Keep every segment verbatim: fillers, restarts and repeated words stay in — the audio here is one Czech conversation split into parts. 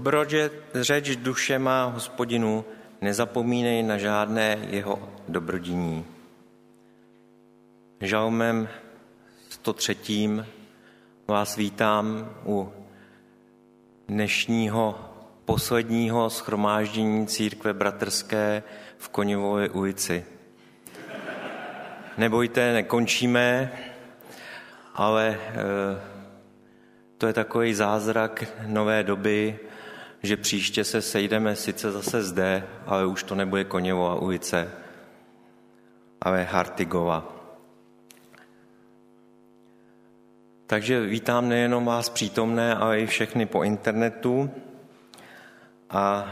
Dobrořeč duše má Hospodinu, nezapomínej na žádné jeho dobrodiní. Žalmem sto tři vás vítám u dnešního posledního shromáždění církve bratrské v Koněvově ulici. Nebojte, nekončíme, ale e, to je takový zázrak nové doby, že příště se sejdeme sice zase zde, ale už to nebude Koněvova ulice, ale Hartigova. Takže vítám nejenom vás přítomné, ale i všechny po internetu. A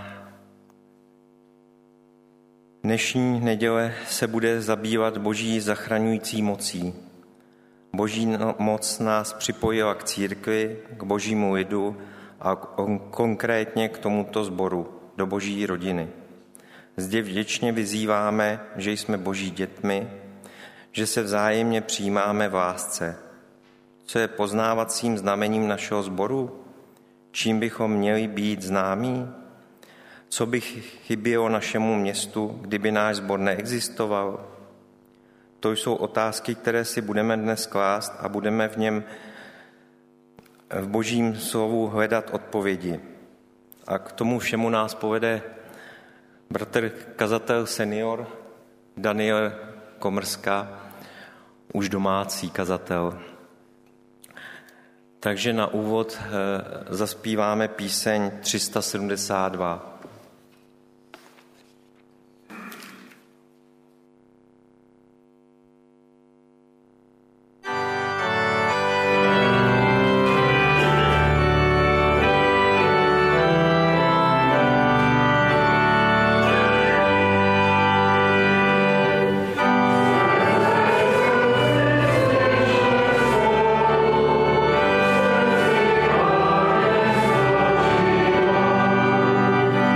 dnešní neděle se bude zabývat Boží zachraňující mocí. Boží moc nás připojila k církvi, k Božímu lidu a konkrétně k tomuto sboru, do Boží rodiny. Zde vděčně vyzýváme, že jsme Boží dětmi, že se vzájemně přijímáme v lásce. Co je poznávacím znamením našeho sboru? Čím bychom měli být známí? Co by chybělo našemu městu, kdyby náš sbor neexistoval? To jsou otázky, které si budeme dnes klást a budeme v něm v Božím slovu hledat odpovědi. A k tomu všemu nás povede bratr kazatel senior Daniel Komrska, už domácí kazatel. Takže na úvod zaspíváme píseň tři sta sedmdesát dva. Oh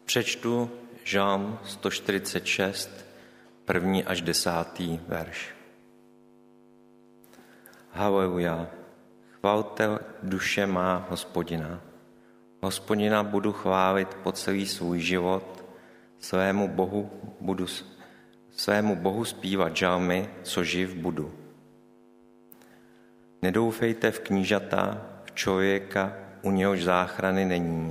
Přečtu Žalm sto čtyřicet šest, první až desátý verš. Haleluja, chvalte duše má Hospodina. Hospodina budu chválit po celý svůj život, svému Bohu budu, svému Bohu zpívat žalmy, co živ budu. Nedoufejte v knížata, v člověka, u něhož záchrany není.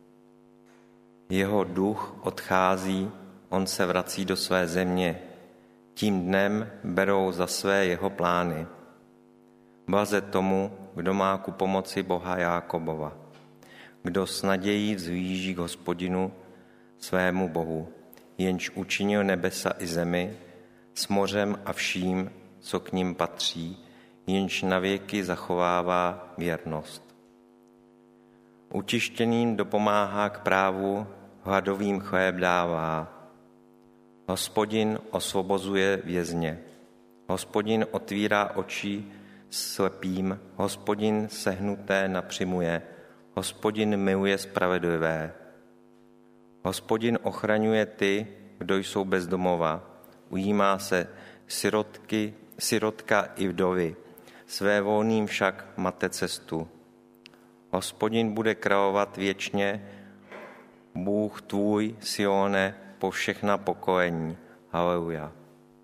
Jeho duch odchází, on se vrací do své země. Tím dnem berou za své jeho plány. Blaze tomu, kdo má ku pomoci Boha Jákobova, kdo s nadějí vzhlíží k Hospodinu, svému Bohu, jenž učinil nebesa i zemi, s mořem a vším, co k nim patří, jenž navěky zachovává věrnost. Utištěným dopomáhá k právu, hladovým chléb dává. Hospodin osvobozuje vězně. Hospodin otvírá oči slepým. Hospodin sehnuté napřimuje. Hospodin miluje spravedlivé. Hospodin ochraňuje ty, kdo jsou bezdomova. Ujímá se sirotky, sirotka i vdovy. Své volným však mate cestu. Hospodin bude královat věčně, Bůh tvůj, Sione, po všechna pokolení. Haleluja.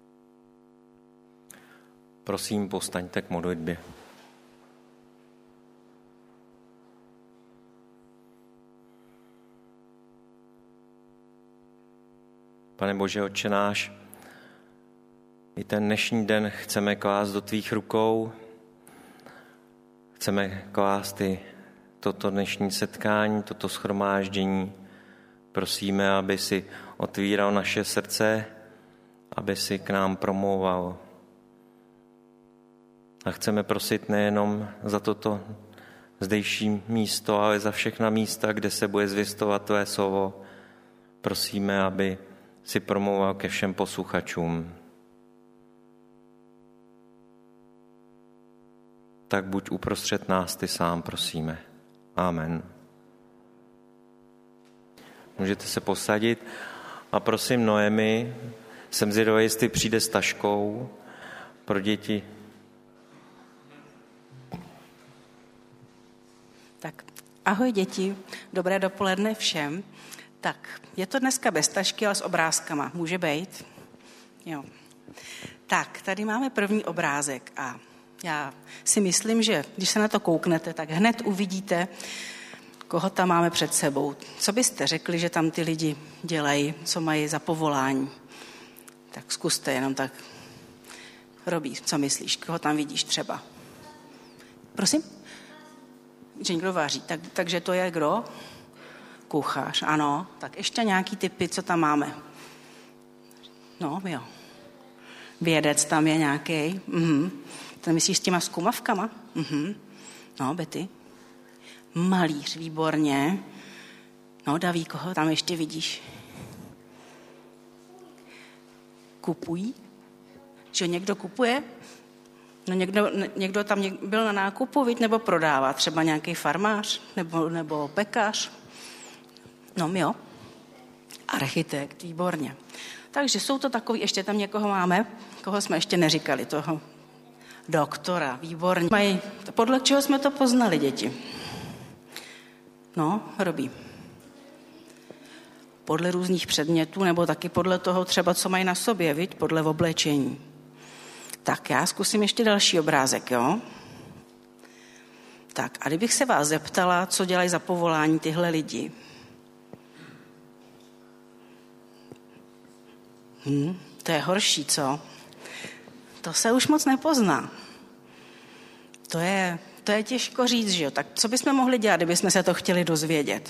Prosím, povstaňte k modlitbě. Pane Bože, Otče náš, i ten dnešní den chceme klást do tvých rukou. Chceme klást i toto dnešní setkání, toto shromáždění. Prosíme, aby si otvíral naše srdce, aby si k nám promlouval. A chceme prosit nejenom za toto zdejší místo, ale za všechna místa, kde se bude zvěstovat tvé slovo. Prosíme, aby si promlouval ke všem posluchačům. Tak buď uprostřed nás ty sám, prosíme. Amen. Můžete se posadit a prosím Noemi, jsem zvědavý, jestli přijde s taškou pro děti. Tak ahoj děti, dobré dopoledne všem. Tak, je to dneska bez tašky, ale s obrázkama. Může být? Jo. Tak, tady máme první obrázek a já si myslím, že když se na to kouknete, tak hned uvidíte, koho tam máme před sebou. Co byste řekli, že tam ty lidi dělají, co mají za povolání? Tak zkuste jenom tak. Robí, co myslíš? Koho tam vidíš třeba? Prosím? Že někdo vaří. Tak, takže to je kdo? Kuchař, ano. Tak ještě nějaký typy, co tam máme? No, jo. Vědec tam je nějaký. Mhm. Ten myslíš s těma zkumavkama? Mhm. No, Betty. Malíř, výborně. No, Daví, koho tam ještě vidíš? Kupují? Že někdo kupuje? No někdo, někdo tam byl na nákupu, víc, nebo prodává, třeba nějaký farmář, nebo, nebo pekař. No, jo. Architekt, výborně. Takže jsou to takový, ještě tam někoho máme, koho jsme ještě neříkali, toho doktora, výborně. Mají, podle čeho jsme to poznali, děti? No, Robí. Podle různých předmětů, nebo taky podle toho třeba, co mají na sobě, viď? Podle oblečení. Tak já zkusím ještě další obrázek, jo? Tak a kdybych se vás zeptala, co dělají za povolání tyhle lidi? Hm, to je horší, co? To se už moc nepozná. To je, to je těžko říct, že jo? Tak co bychom mohli dělat, kdybychom se to chtěli dozvědět?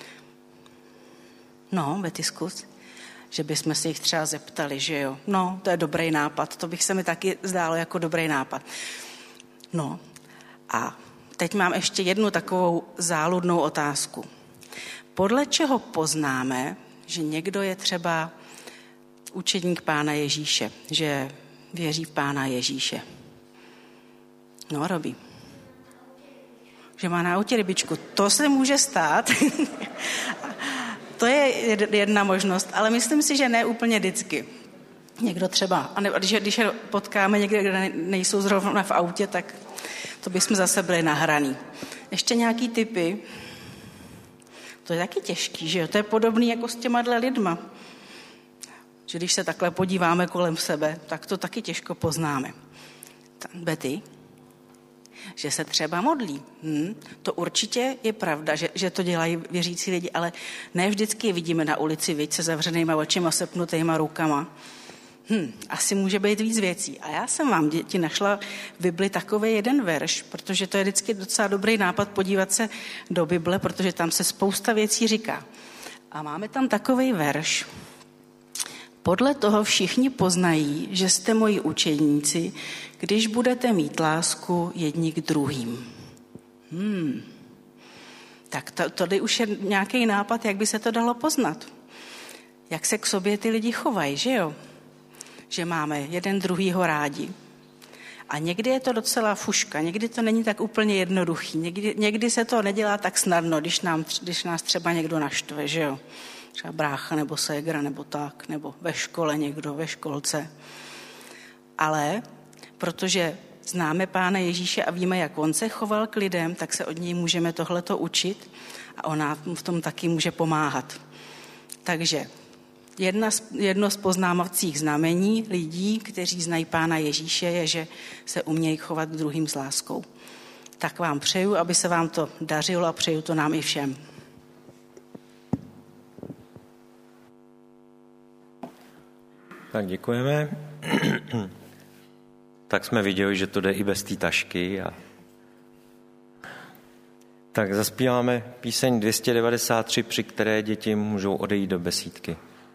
No, Betty, zkus. Že bychom se jich třeba zeptali, že jo. No, to je dobrý nápad, to bych se mi taky zdálo jako dobrý nápad. No, a teď mám ještě jednu takovou záludnou otázku. Podle čeho poznáme, že někdo je třeba učedník Pána Ježíše, že věří v Pána Ježíše? No, Robí. Že má na autě rybičku. To se může stát. to je jedna možnost, ale myslím si, že ne úplně vždycky. Někdo třeba, a ne, když, když je potkáme někde, kde nejsou zrovna v autě, tak to bychom zase byli nahraný. Ještě nějaký tipy? To je taky těžký, že jo? To je podobný jako s těma lidma. Že když se takhle podíváme kolem sebe, tak to taky těžko poznáme. Betty? Že se třeba modlí. Hm, to určitě je pravda, že, že to dělají věřící lidi, ale ne vždycky je vidíme na ulici, viď, se zavřenýma očima, sepnutýma rukama. Hm, asi může být víc věcí. A já jsem vám, děti, našla v Bibli takový jeden verš, protože to je vždycky docela dobrý nápad podívat se do Bible, protože tam se spousta věcí říká. A máme tam takový verš. Podle toho všichni poznají, že jste moji učedníci, když budete mít lásku jedni k druhým. Hmm. Tak to, tady už je nějaký nápad, jak by se to dalo poznat. Jak se k sobě ty lidi chovají, že jo? Že máme jeden druhýho rádi. A někdy je to docela fuška, někdy to není tak úplně jednoduchý, někdy, někdy se to nedělá tak snadno, když, nám, když nás třeba někdo naštve, že jo? Třeba brácha nebo ségra nebo tak, nebo ve škole někdo, ve školce. Ale protože známe Pána Ježíše a víme, jak on se choval k lidem, tak se od něj můžeme tohleto učit a on nám v tom taky může pomáhat. Takže jedna z, jedno z poznávacích znamení lidí, kteří znají Pána Ježíše, je, že se umějí chovat k druhým s láskou. Tak vám přeju, aby se vám to dařilo a přeju to nám i všem. Tak děkujeme. Tak jsme viděli, že to jde i bez té tašky. A... Tak zaspíváme píseň dvě stě devadesát tři, při které děti můžou odejít do besídky.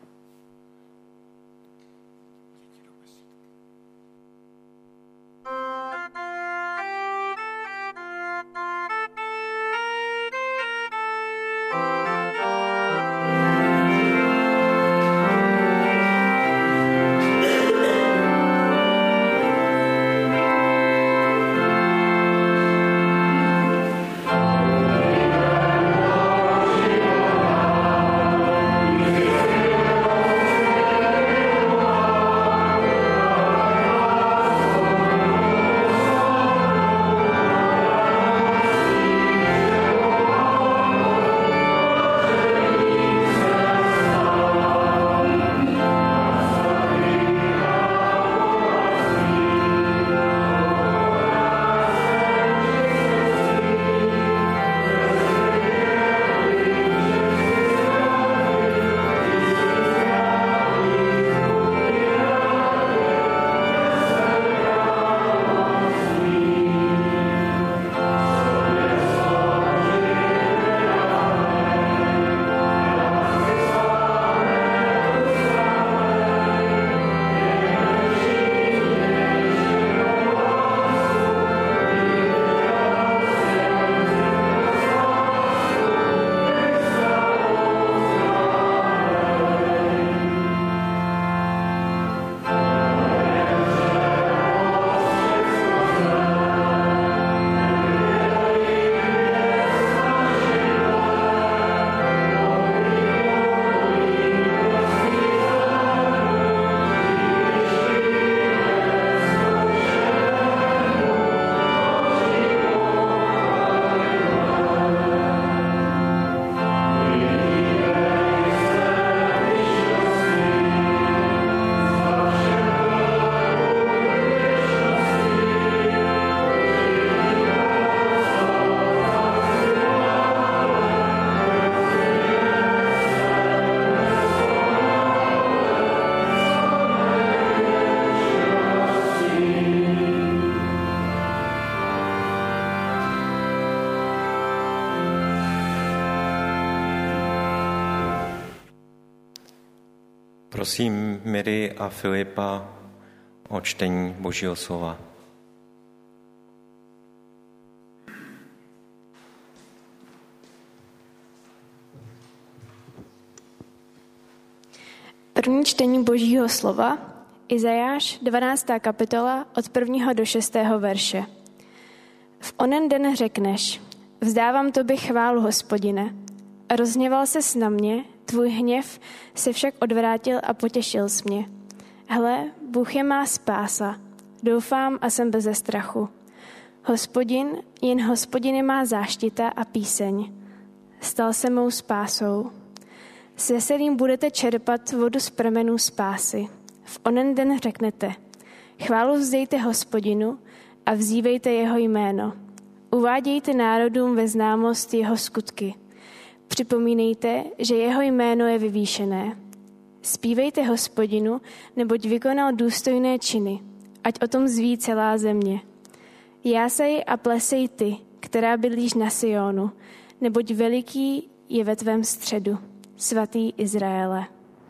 Prosím Miri a Filipa o čtení Božího slova. První čtení Božího slova, Izajáš, dvanáctá kapitola, od prvního do šestého verše. V onen den řekneš, vzdávám tobě chválu, Hospodine. Rozhněval ses na mě, Tvůj hněv se však odvrátil a potěšil jsi mě. Hle, Bůh je má spása. Doufám a jsem beze strachu. Hospodin, jen Hospodin je má záštita a píseň. Stal se mou spásou. S veselím budete čerpat vodu z pramenů spásy. V onen den řeknete, chválu vzdejte Hospodinu a vzívejte jeho jméno. Uvádějte národům ve známost jeho skutky. Připomínejte, že jeho jméno je vyvýšené. Zpívejte Hospodinu, neboť vykonal důstojné činy, ať o tom zví celá země. Jásej a plesej ty, která bydlíš na Sionu, neboť veliký je ve tvém středu, svatý Izraele.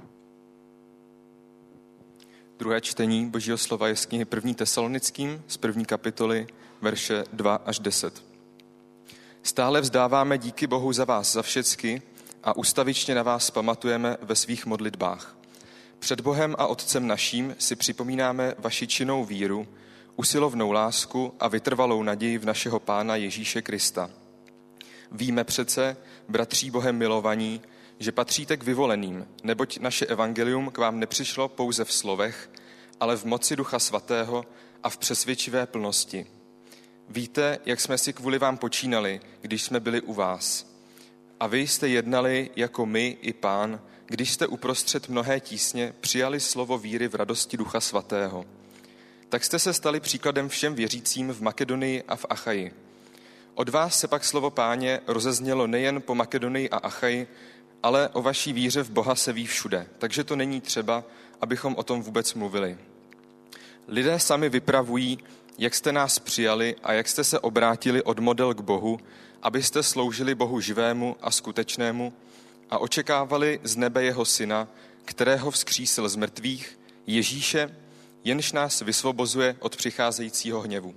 Druhé čtení Božího slova je z knihy první Tesalonickým z první kapitoly, verše dva až deset. Stále vzdáváme díky Bohu za vás, za všecky a ustavičně na vás pamatujeme ve svých modlitbách. Před Bohem a Otcem naším si připomínáme vaši činnou víru, usilovnou lásku a vytrvalou naději v našeho Pána Ježíše Krista. Víme přece, bratří Bohem milovaní, že patříte k vyvoleným, neboť naše evangelium k vám nepřišlo pouze v slovech, ale v moci Ducha Svatého a v přesvědčivé plnosti. Víte, jak jsme si kvůli vám počínali, když jsme byli u vás. A vy jste jednali jako my i Pán, když jste uprostřed mnohé tísně přijali slovo víry v radosti Ducha Svatého. Tak jste se stali příkladem všem věřícím v Makedonii a v Achaji. Od vás se pak slovo Páně rozeznělo nejen po Makedonii a Achaji, ale o vaší víře v Boha se ví všude, takže to není třeba, abychom o tom vůbec mluvili. Lidé sami vypravují, jak jste nás přijali a jak jste se obrátili od model k Bohu, abyste sloužili Bohu živému a skutečnému a očekávali z nebe jeho syna, kterého vzkřísil z mrtvých, Ježíše, jenž nás vysvobozuje od přicházejícího hněvu.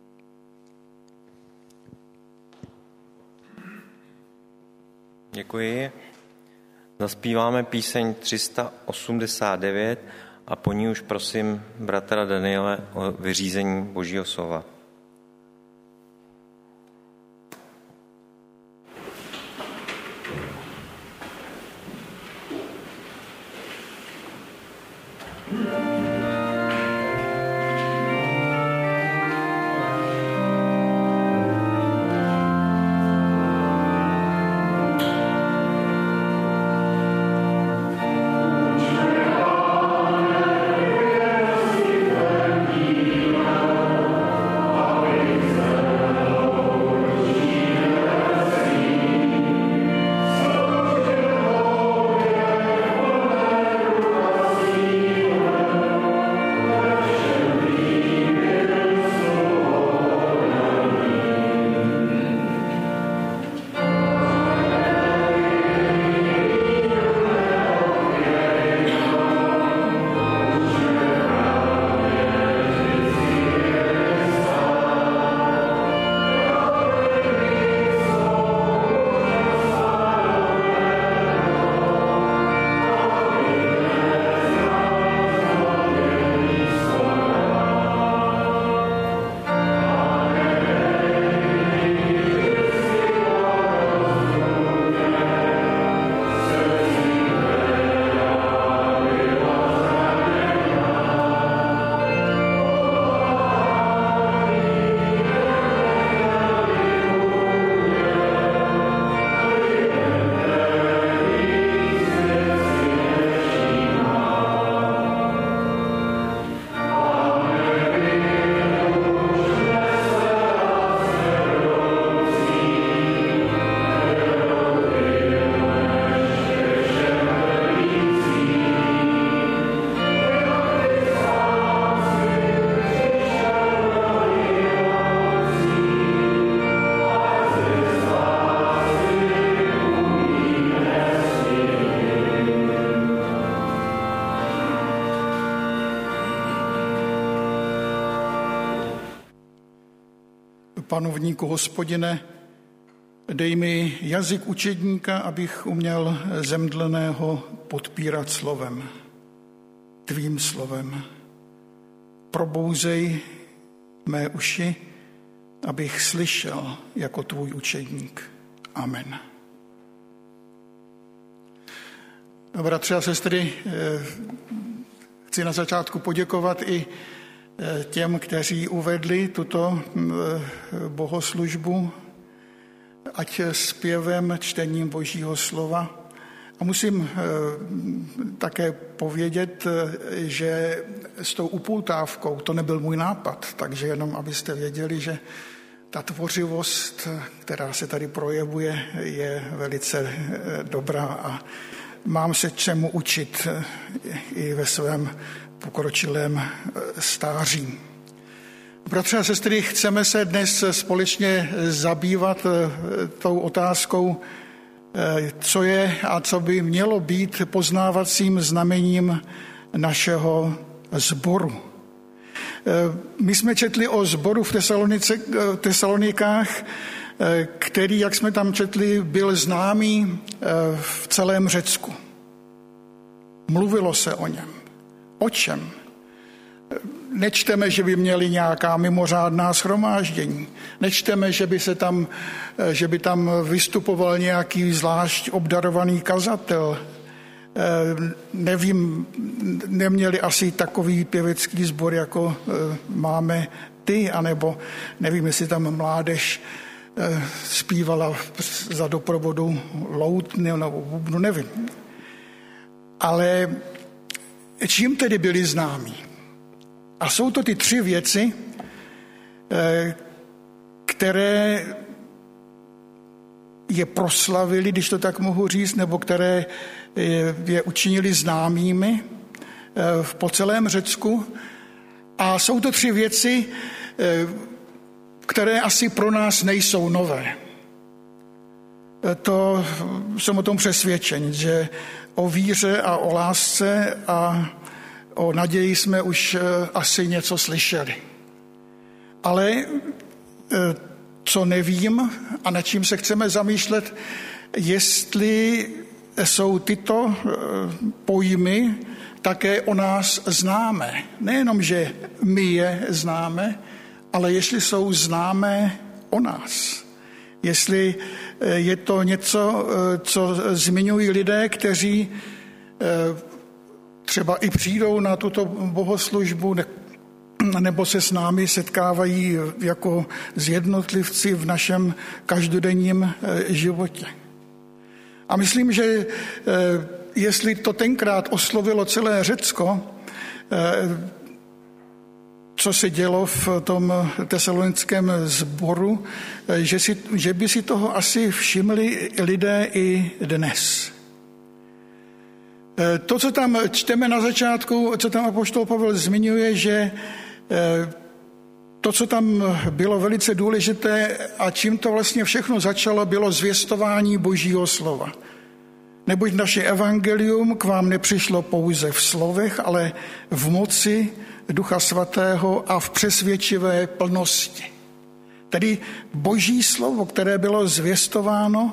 Děkuji. Zaspíváme píseň tři sta osmdesát devět a po ní už prosím bratra Daniele o vyřízení Božího slova. Panovníku Hospodine, dej mi jazyk učedníka, abych uměl zemdleného podpírat slovem, tvým slovem. Probouzej mé uši, abych slyšel jako tvůj učedník. Amen. Bratři a sestry, chci na začátku poděkovat i těm, kteří uvedli tuto bohoslužbu, ať zpěvem, čtením Božího slova. A musím také povědět, že s tou upoutávkou to nebyl můj nápad, takže jenom abyste věděli, že ta tvořivost, která se tady projevuje, je velice dobrá a mám se čemu učit i ve svém pokročilém stáří. Bratři a sestry, chceme se dnes společně zabývat tou otázkou, co je a co by mělo být poznávacím znamením našeho sboru. My jsme četli o sboru v Tesalonikách, který, jak jsme tam četli, byl známý v celém Řecku. Mluvilo se o něm. O čem? Nečteme, že by měli nějaká mimořádná shromáždění. Nečteme, že by, se tam, že by tam vystupoval nějaký zvlášť obdarovaný kazatel. Nevím, neměli asi takový pěvecký sbor, jako máme ty, anebo nevím, jestli tam mládež zpívala za doprovodu loutny nebo bubnu, nevím. Ale čím tedy byli známí? A jsou to ty tři věci, které je proslavili, když to tak mohu říct, nebo které je učinili známými po celém Řecku. A jsou to tři věci, které asi pro nás nejsou nové. To jsem o tom přesvědčen, že o víře a o lásce a o naději jsme už asi něco slyšeli. Ale co nevím a nad čím se chceme zamýšlet, jestli jsou tyto pojmy také o nás známé. Nejenom, že my je známe, ale jestli jsou známé o nás. Jestli je to něco, co zmiňují lidé, kteří třeba i přijdou na tuto bohoslužbu, nebo se s námi setkávají jako s jednotlivci v našem každodenním životě. A myslím, že jestli to tenkrát oslovilo celé Řecko, co se dělo v tom tesalonickém sboru, že, si, že by si toho asi všimli lidé i dnes. To, co tam čteme na začátku, co tam apoštol Pavel zmiňuje, že to, co tam bylo velice důležité a čím to vlastně všechno začalo, bylo zvěstování Božího slova. Neboť naše evangelium k vám nepřišlo pouze v slovech, ale v moci Ducha Svatého a v přesvědčivé plnosti. Tedy Boží slovo, které bylo zvěstováno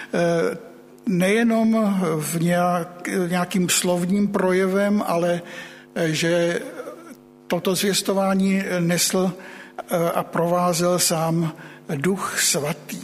nejenom v nějak, nějakým slovním projevem, ale že toto zvěstování nesl a provázel sám Duch Svatý.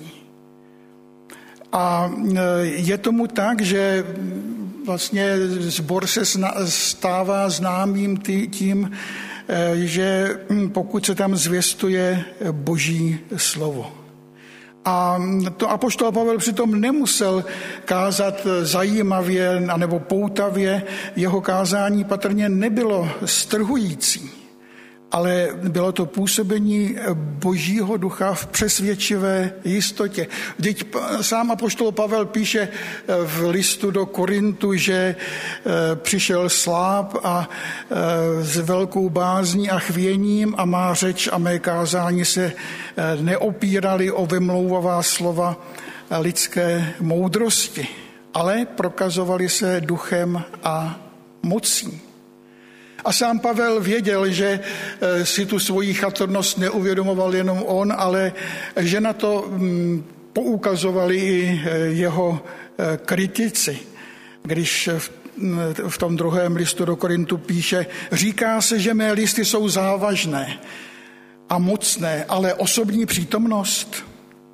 A je tomu tak, že vlastně sbor se stává známým tím, že pokud se tam zvěstuje Boží slovo. A to apoštol Pavel přitom nemusel kázat zajímavě nebo poutavě, jeho kázání patrně nebylo strhující, ale bylo to působení Božího ducha v přesvědčivé jistotě. Vždyť sám apoštol Pavel píše v listu do Korintu, že přišel sláb a s velkou bázní a chvěním a má řeč a mé kázání se neopírali o vymlouvavá slova lidské moudrosti, ale prokazovali se duchem a mocí. A sám Pavel věděl, že si tu svoji chatrnost neuvědomoval jenom on, ale že na to poukazovali i jeho kritici. Když v tom druhém listu do Korintu píše, říká se, že mé listy jsou závažné a mocné, ale osobní přítomnost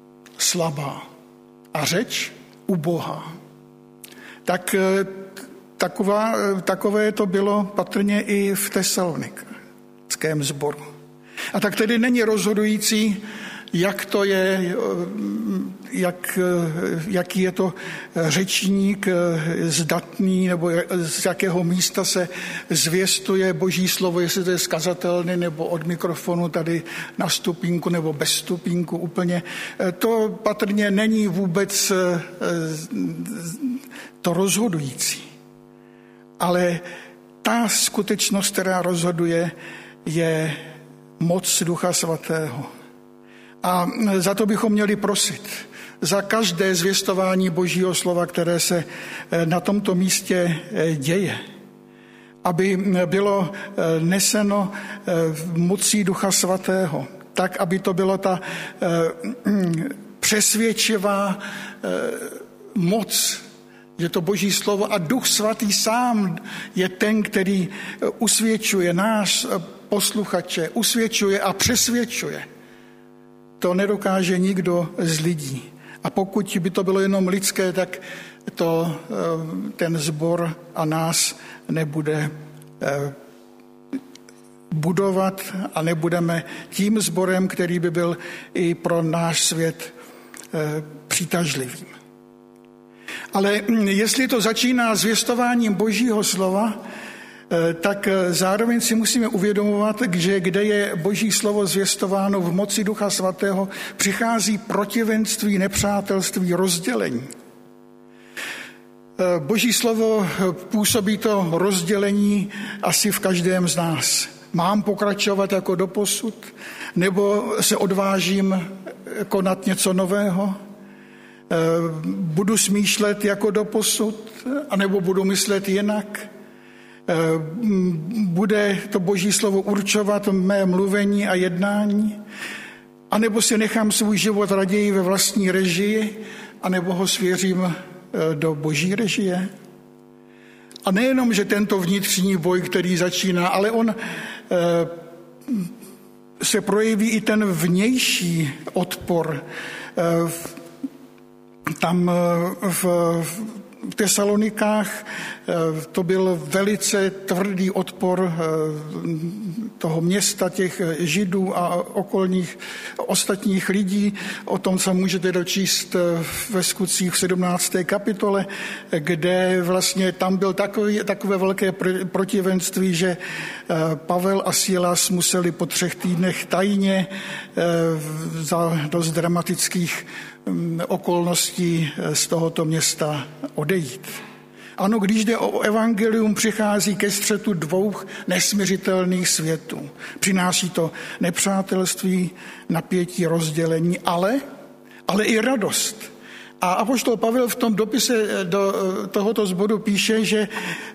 slabá a řeč ubohá. Tak taková, takové to bylo patrně i v Tesalonickém sboru. A tak tedy není rozhodující, jak to je, jak, jaký je to řečník zdatný, nebo z jakého místa se zvěstuje Boží slovo, jestli to je z kazatelny, nebo od mikrofonu tady na stupínku, nebo bez stupínku úplně. To patrně není vůbec to rozhodující. Ale ta skutečnost, která rozhoduje, je moc Ducha Svatého. A za to bychom měli prosit. Za každé zvěstování Božího slova, které se na tomto místě děje. Aby bylo neseno mocí Ducha Svatého. Tak, aby to byla ta přesvědčivá moc, že to Boží slovo a Duch Svatý sám je ten, který usvědčuje nás posluchače, usvědčuje a přesvědčuje. To nedokáže nikdo z lidí. A pokud by to bylo jenom lidské, tak to ten sbor a nás nebude budovat a nebudeme tím sborem, který by byl i pro náš svět přitažlivým. Ale jestli to začíná zvěstováním Božího slova, tak zároveň si musíme uvědomovat, že kde je Boží slovo zvěstováno v moci Ducha Svatého, přichází protivenství, nepřátelství, rozdělení. Boží slovo působí to rozdělení asi v každém z nás. Mám pokračovat jako doposud, nebo se odvážím konat něco nového? Budu smýšlet jako doposud, anebo budu myslet jinak? Bude to Boží slovo určovat mé mluvení a jednání? A nebo si nechám svůj život raději ve vlastní režii, anebo ho svěřím do Boží režie? A nejenom, že tento vnitřní boj, který začíná, ale on se projeví i ten vnější odpor. Tam v V Tesalonikách to byl velice tvrdý odpor toho města, těch Židů a okolních ostatních lidí. O tom se můžete dočíst ve Skutcích v sedmnácté kapitole, kde vlastně tam byl takový, takové velké protivenství, že Pavel a Silas museli po třech týdnech tajně za dost dramatických okolností z tohoto města odejít. Ano, když jde o evangelium, přichází ke střetu dvou nesmiřitelných světů. Přináší to nepřátelství, napětí, rozdělení, ale, ale i radost. A apoštol Pavel v tom dopise do tohoto sboru píše, že,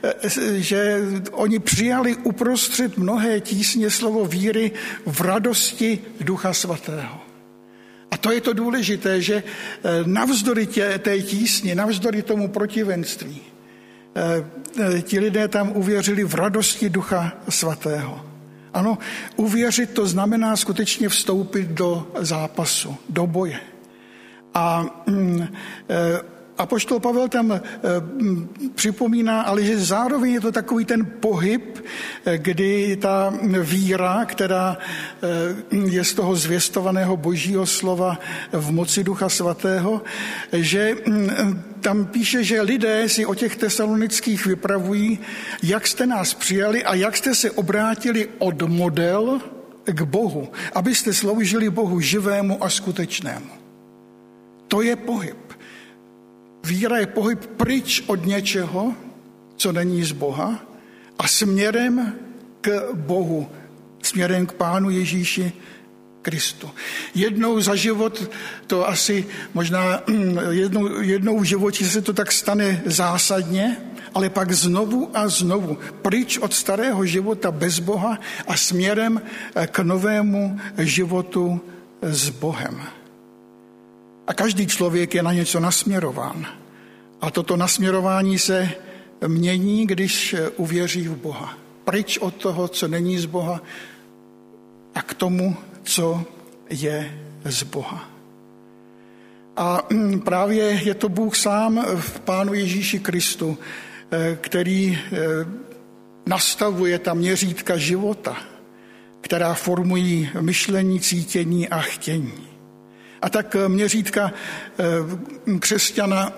že oni přijali uprostřed mnohé tísně slovo víry v radosti Ducha Svatého. A to je to důležité, že navzdory tě, té tísni, navzdory tomu protivenství, ti lidé tam uvěřili v radosti Ducha Svatého. Ano, uvěřit to znamená skutečně vstoupit do zápasu, do boje. A apoštol Pavel tam připomíná, ale že zároveň je to takový ten pohyb, kdy ta víra, která je z toho zvěstovaného Božího slova v moci Ducha Svatého, že tam píše, že lidé si o těch tesalonických vypravují, jak jste nás přijali a jak jste se obrátili od model k Bohu, abyste sloužili Bohu živému a skutečnému. To je pohyb. Víra je pohyb pryč od něčeho, co není z Boha, a směrem k Bohu, směrem k Pánu Ježíši Kristu. Jednou za život to asi možná jednou, jednou v životě se to tak stane zásadně, ale pak znovu a znovu pryč od starého života bez Boha a směrem k novému životu s Bohem. A každý člověk je na něco nasměrován. A toto nasměrování se mění, když uvěří v Boha. Pryč od toho, co není z Boha, a k tomu, co je z Boha. A právě je to Bůh sám v Pánu Ježíši Kristu, který nastavuje ta měřítka života, která formují myšlení, cítění a chtění. A tak měřítka křesťana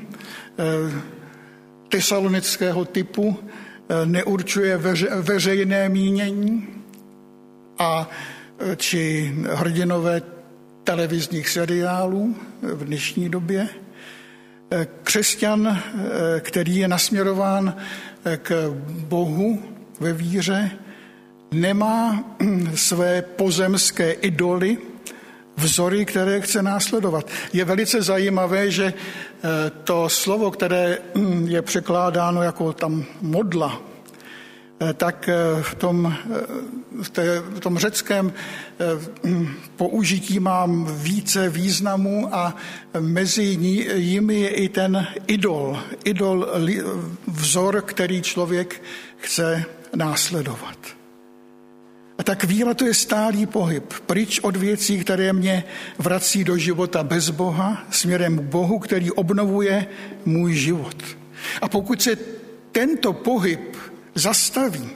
tesalonického typu neurčuje veře, veřejné mínění a či hrdinové televizních seriálů v dnešní době. Křesťan, který je nasměrován k Bohu ve víře, nemá své pozemské idoly, vzory, které chce následovat. Je velice zajímavé, že to slovo, které je překládáno jako tam modla, tak v tom, v, té, v tom řeckém použití mám více významů a mezi jimi je i ten idol, idol, vzor, který člověk chce následovat. A tak víra to je stálý pohyb, pryč od věcí, které mě vrací do života bez Boha, směrem k Bohu, který obnovuje můj život. A pokud se tento pohyb zastaví,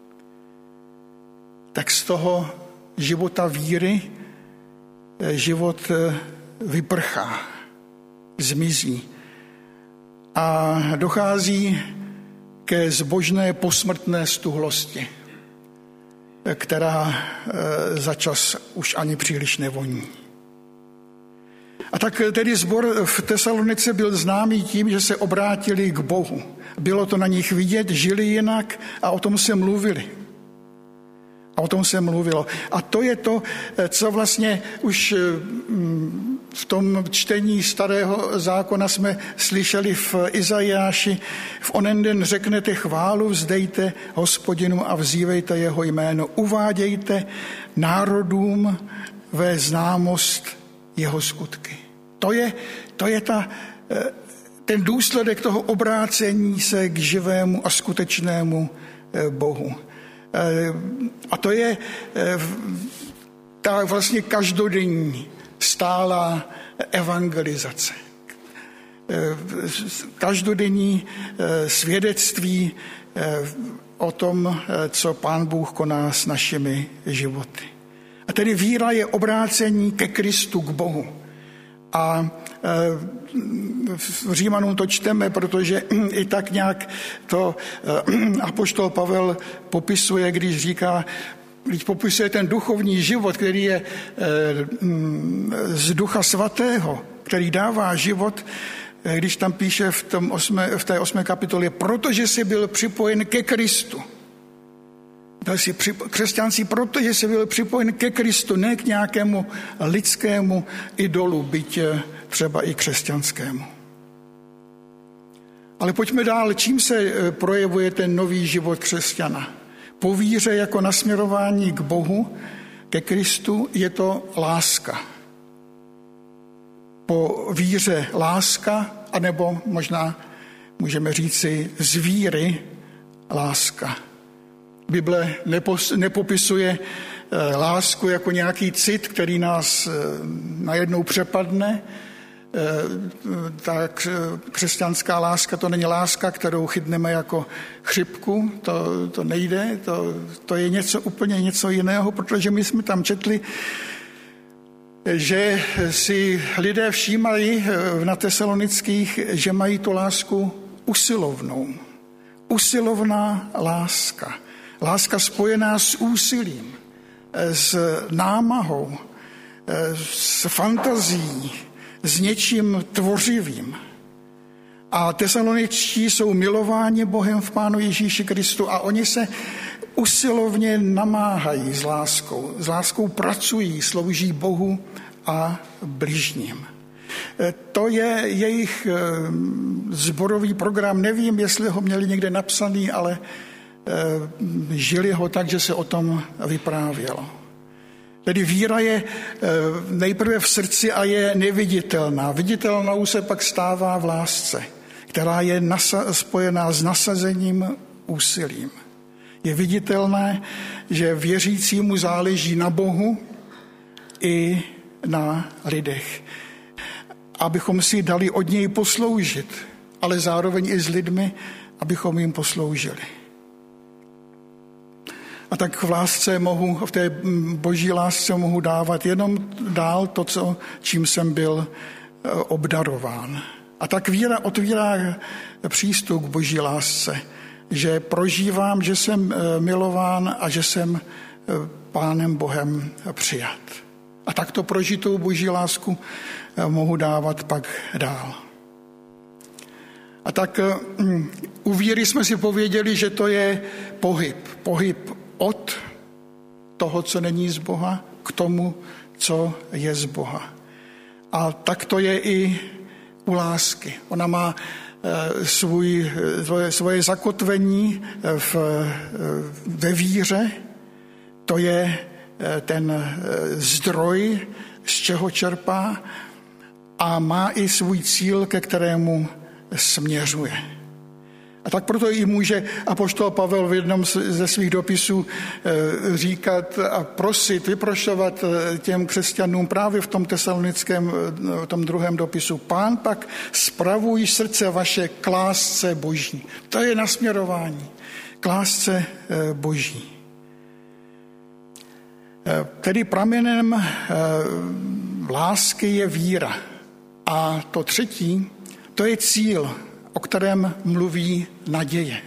tak z toho života víry život vyprchá, zmizí a dochází ke zbožné posmrtné stuhlosti, která za čas už ani příliš nevoní. A tak tedy sbor v Tesalonice byl známý tím, že se obrátili k Bohu. Bylo to na nich vidět, žili jinak a o tom se mluvili. A o tom se mluvilo. A to je to, co vlastně už v tom čtení starého zákona jsme slyšeli v Izajáši. V onen den řeknete chválu, vzdejte Hospodinu a vzívejte jeho jméno. Uvádějte národům ve známost jeho skutky. To je, to je ta, ten důsledek toho obrácení se k živému a skutečnému Bohu. A to je ta vlastně každodenní stálá evangelizace. Každodenní svědectví o tom, co Pán Bůh koná s našimi životy. A tedy víra je obrácení ke Kristu, k Bohu. A v Římanům to čteme, protože i tak nějak to apoštol Pavel popisuje, když říká, když popisuje ten duchovní život, který je z Ducha Svatého, který dává život, když tam píše v, tom osmé, v té osmé kapitole, protože jsi byl připojen ke Kristu. Byl jsi křesťanství, protože jsi byl připojen ke Kristu, ne k nějakému lidskému idolu, byť třeba i křesťanskému. Ale pojďme dál, čím se projevuje ten nový život křesťana? Po víře jako nasměrování k Bohu, ke Kristu, je to láska. Po víře láska, anebo možná můžeme říci z víry láska. Bible nepopisuje lásku jako nějaký cit, který nás najednou přepadne. Ta křesťanská láska to není láska, kterou chytneme jako chřipku, to, to nejde, to, to je něco úplně něco jiného, protože my jsme tam četli, že si lidé všímají na Tesalonických, že mají tu lásku usilovnou. Usilovná láska. Láska spojená s úsilím, s námahou, s fantazí, s něčím tvořivým. A Tesaloničtí jsou milováni Bohem v Pánu Ježíši Kristu a oni se usilovně namáhají s láskou. S láskou pracují, slouží Bohu a bližním. To je jejich sborový program. Nevím, jestli ho měli někde napsaný, ale žili ho tak, že se o tom vyprávělo. Tedy víra je nejprve v srdci a je neviditelná. Viditelnou se pak stává v lásce, která je nasa- spojená s nasazením úsilím. Je viditelné, že věřícímu záleží na Bohu i na lidech. Abychom si dali od něj posloužit, ale zároveň i s lidmi, abychom jim posloužili. A tak v lásce mohu, v té boží lásce mohu dávat jenom dál to, co, čím jsem byl obdarován. A tak víra otvírá přístup k boží lásce, že prožívám, že jsem milován a že jsem Pánem Bohem přijat. A takto prožitou boží lásku mohu dávat pak dál. A tak u víry jsme si pověděli, že to je pohyb. Pohyb od toho, co není z Boha, k tomu, co je z Boha. A tak to je i u lásky. Ona má svůj, svoje, svoje zakotvení v, ve víře. To je ten zdroj, z čeho čerpá, a má i svůj cíl, ke kterému směřuje. A tak proto i může apoštol Pavel v jednom ze svých dopisů říkat a prosit, vyprošovat těm křesťanům právě v tom tesalonickém, v tom druhém dopisu. Pán pak spravuj srdce vaše k lásce boží. To je nasměrování. K lásce boží. Tedy pramenem lásky je víra. A to třetí, to je cíl, o kterém mluví naděje.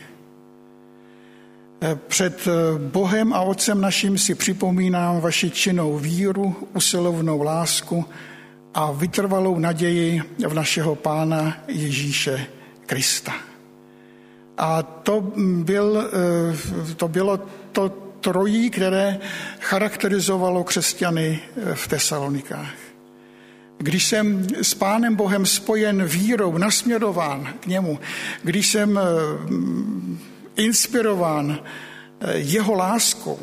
Před Bohem a Otcem naším si připomínám vaši činnou víru, usilovnou lásku a vytrvalou naději v našeho Pána Ježíše Krista. A to, byl, to bylo to trojí, které charakterizovalo křesťany v Tesalonikách. Když jsem s Pánem Bohem spojen vírou, nasměrován k němu, když jsem inspirován jeho láskou,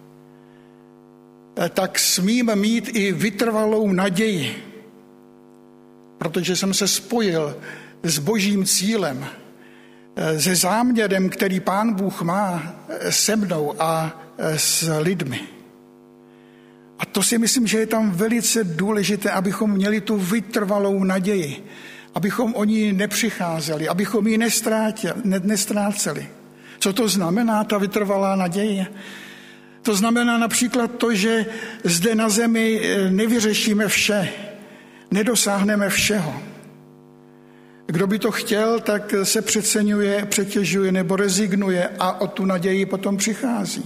tak smím mít i vytrvalou naději, protože jsem se spojil s božím cílem, se záměrem, který Pán Bůh má se mnou a s lidmi. A to si myslím, že je tam velice důležité, abychom měli tu vytrvalou naději, abychom o ní nepřicházeli, abychom ji nestráceli. Co to znamená, ta vytrvalá naděje? To znamená například to, že zde na zemi nevyřešíme vše, nedosáhneme všeho. Kdo by to chtěl, tak se přeceňuje, přetěžuje nebo rezignuje a o tu naději potom přichází.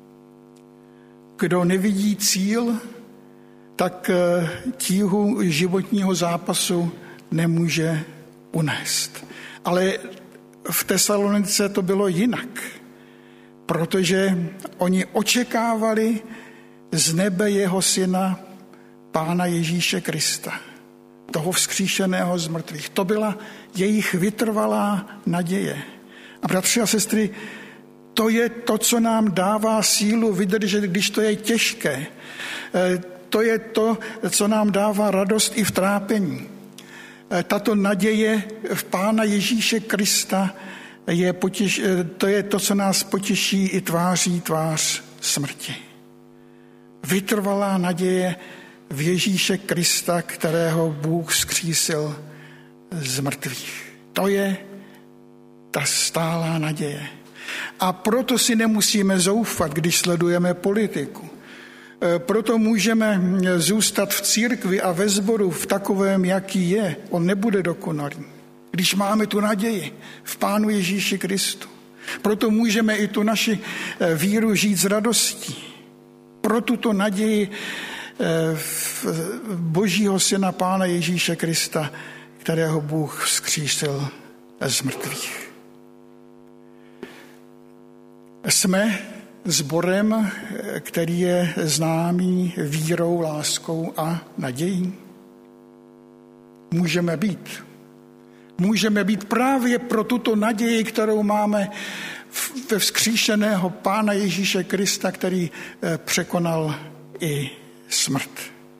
Kdo nevidí cíl, tak tíhu životního zápasu nemůže unést. Ale v Tesalonice to bylo jinak, protože oni očekávali z nebe jeho syna, Pána Ježíše Krista, toho vzkříšeného z mrtvých. To byla jejich vytrvalá naděje. A bratři a sestry, to je to, co nám dává sílu vydržet, když to je těžké. To je to, co nám dává radost i v trápení. Tato naděje v Pána Ježíše Krista je potěš, to je to, co nás potěší i tváří tvář smrti. Vytrvalá naděje v Ježíše Krista, kterého Bůh vzkřísil z mrtvých. To je ta stálá naděje. A proto si nemusíme zoufat, když sledujeme politiku. Proto můžeme zůstat v církvi a ve sboru v takovém, jaký je. On nebude dokonalý, když máme tu naději v Pánu Ježíši Kristu. Proto můžeme i tu naši víru žít s radostí. Pro tuto naději v Božího syna Pána Ježíše Krista, kterého Bůh vzkřísil z mrtvých. Jsme sborem, který je známý vírou, láskou a nadějí. Můžeme být. Můžeme být právě pro tuto naději, kterou máme ve vzkříšeného Pána Ježíše Krista, který překonal i smrt.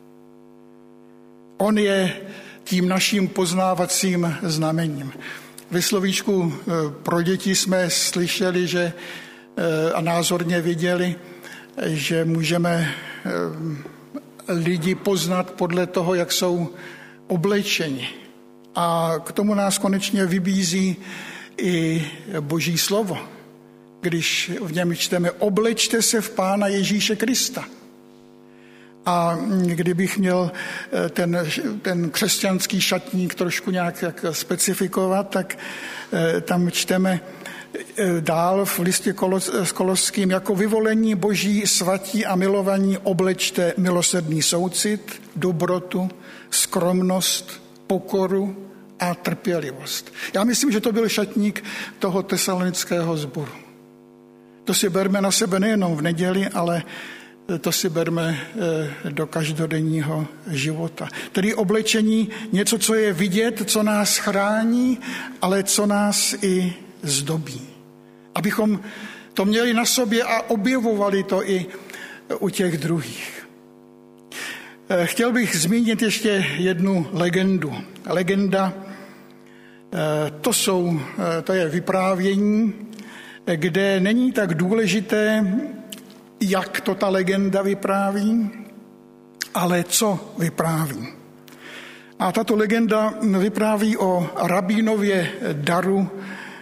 On je tím naším poznávacím znamením. Ve slovíčku pro děti jsme slyšeli, že a názorně viděli, že můžeme lidi poznat podle toho, jak jsou oblečeni. A k tomu nás konečně vybízí i Boží slovo, když v něm čteme oblečte se v Pána Ježíše Krista. A kdybych měl ten, ten křesťanský šatník trošku nějak specifikovat, tak tam čteme dál v listě Koloským, jako vyvolení Boží svatí a milovaní oblečte milosrdný soucit, dobrotu, skromnost, pokoru a trpělivost. Já myslím, že to byl šatník toho tesalonického sboru. To si berme na sebe nejenom v neděli, ale to si berme do každodenního života. Tedy oblečení něco, co je vidět, co nás chrání, ale co nás i zdobí. Abychom to měli na sobě a objevovali to i u těch druhých. Chtěl bych zmínit ještě jednu legendu. Legenda, to, jsou, to je vyprávění, kde není tak důležité, jak to ta legenda vypráví, ale co vypráví. A tato legenda vypráví o rabínově daru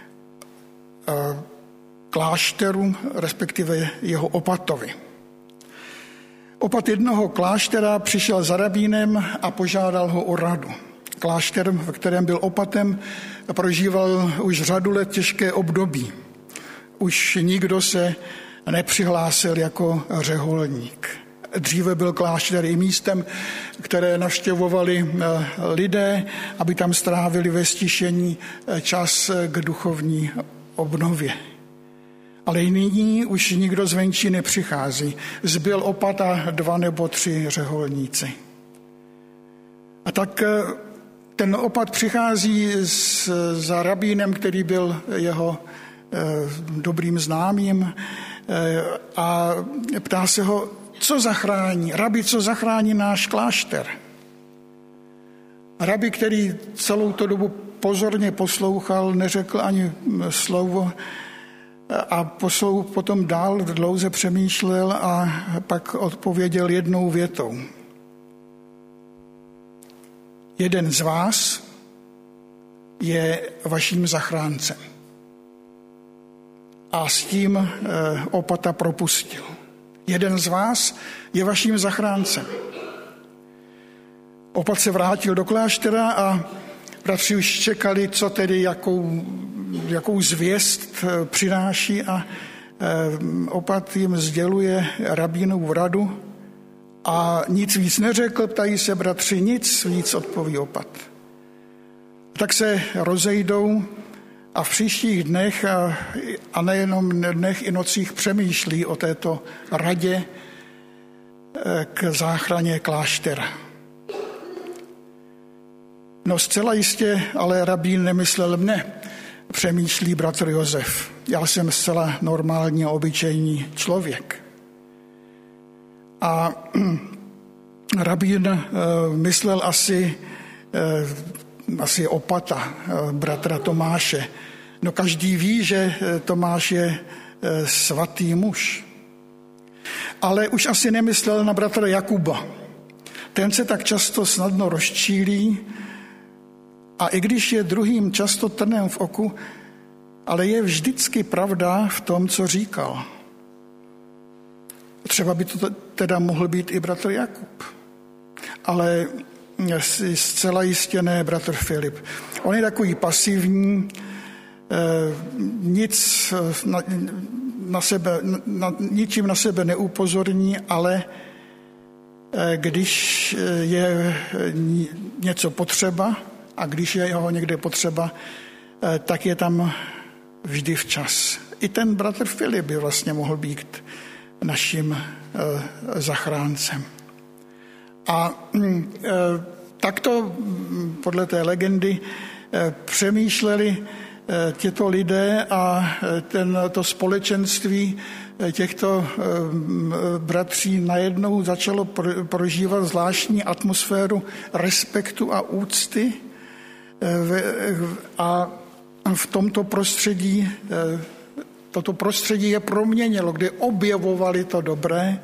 klášteru, respektive jeho opatovi. Opat jednoho kláštera přišel za rabínem a požádal ho o radu. Klášter, v kterém byl opatem, prožíval už řadu let těžké období. Už nikdo se nepřihlásil jako řeholník. Dříve byl klášter i místem, které navštěvovali lidé, aby tam strávili ve stišení čas k duchovní obnově. Ale i nyní už nikdo zvenčí nepřichází. Zbyl opat a dva nebo tři řeholníci. A tak ten opat přichází s, za rabínem, který byl jeho eh, dobrým známým eh, a ptá se ho, co zachrání, rabi, co zachrání náš klášter. Rabi, který celou tu dobu pozorně poslouchal, neřekl ani slovo a poslou, potom dál dlouze přemýšlel a pak odpověděl jednou větou. Jeden z vás je vaším zachráncem. A s tím opata propustil. Jeden z vás je vaším zachráncem. Opat se vrátil do kláštera a bratři už čekali, co tedy, jakou, jakou zvěst přináší a opat jim sděluje rabínovu radu a nic víc neřekl, ptají se bratři, nic víc odpoví opat. Tak se rozejdou a v příštích dnech a, a nejenom dnech i nocích přemýšlí o této radě k záchraně kláštera. No zcela jistě, ale rabín nemyslel mne, přemýšlí bratr Josef. Já jsem zcela normální a obyčejný člověk. A rabín myslel asi, asi opata, bratra Tomáše. No každý ví, že Tomáš je svatý muž. Ale už asi nemyslel na bratra Jakuba. Ten se tak často snadno rozčílí a i když je druhým často trnem v oku, ale je vždycky pravda v tom, co říkal. Třeba by to teda mohl být i bratr Jakub. Ale zcela jistě ne bratr Filip. On je takový pasivní, nic na, na sebe, na, ničím na sebe neupozorní, ale když je něco potřeba a když je ho někde potřeba, tak je tam vždy včas. I ten bratr Filip by vlastně mohl být naším zachráncem. A takto podle té legendy přemýšleli těto lidé a ten, to společenství těchto bratří najednou začalo prožívat zvláštní atmosféru respektu a úcty a v tomto prostředí toto prostředí je proměnilo, kde objevovali to dobré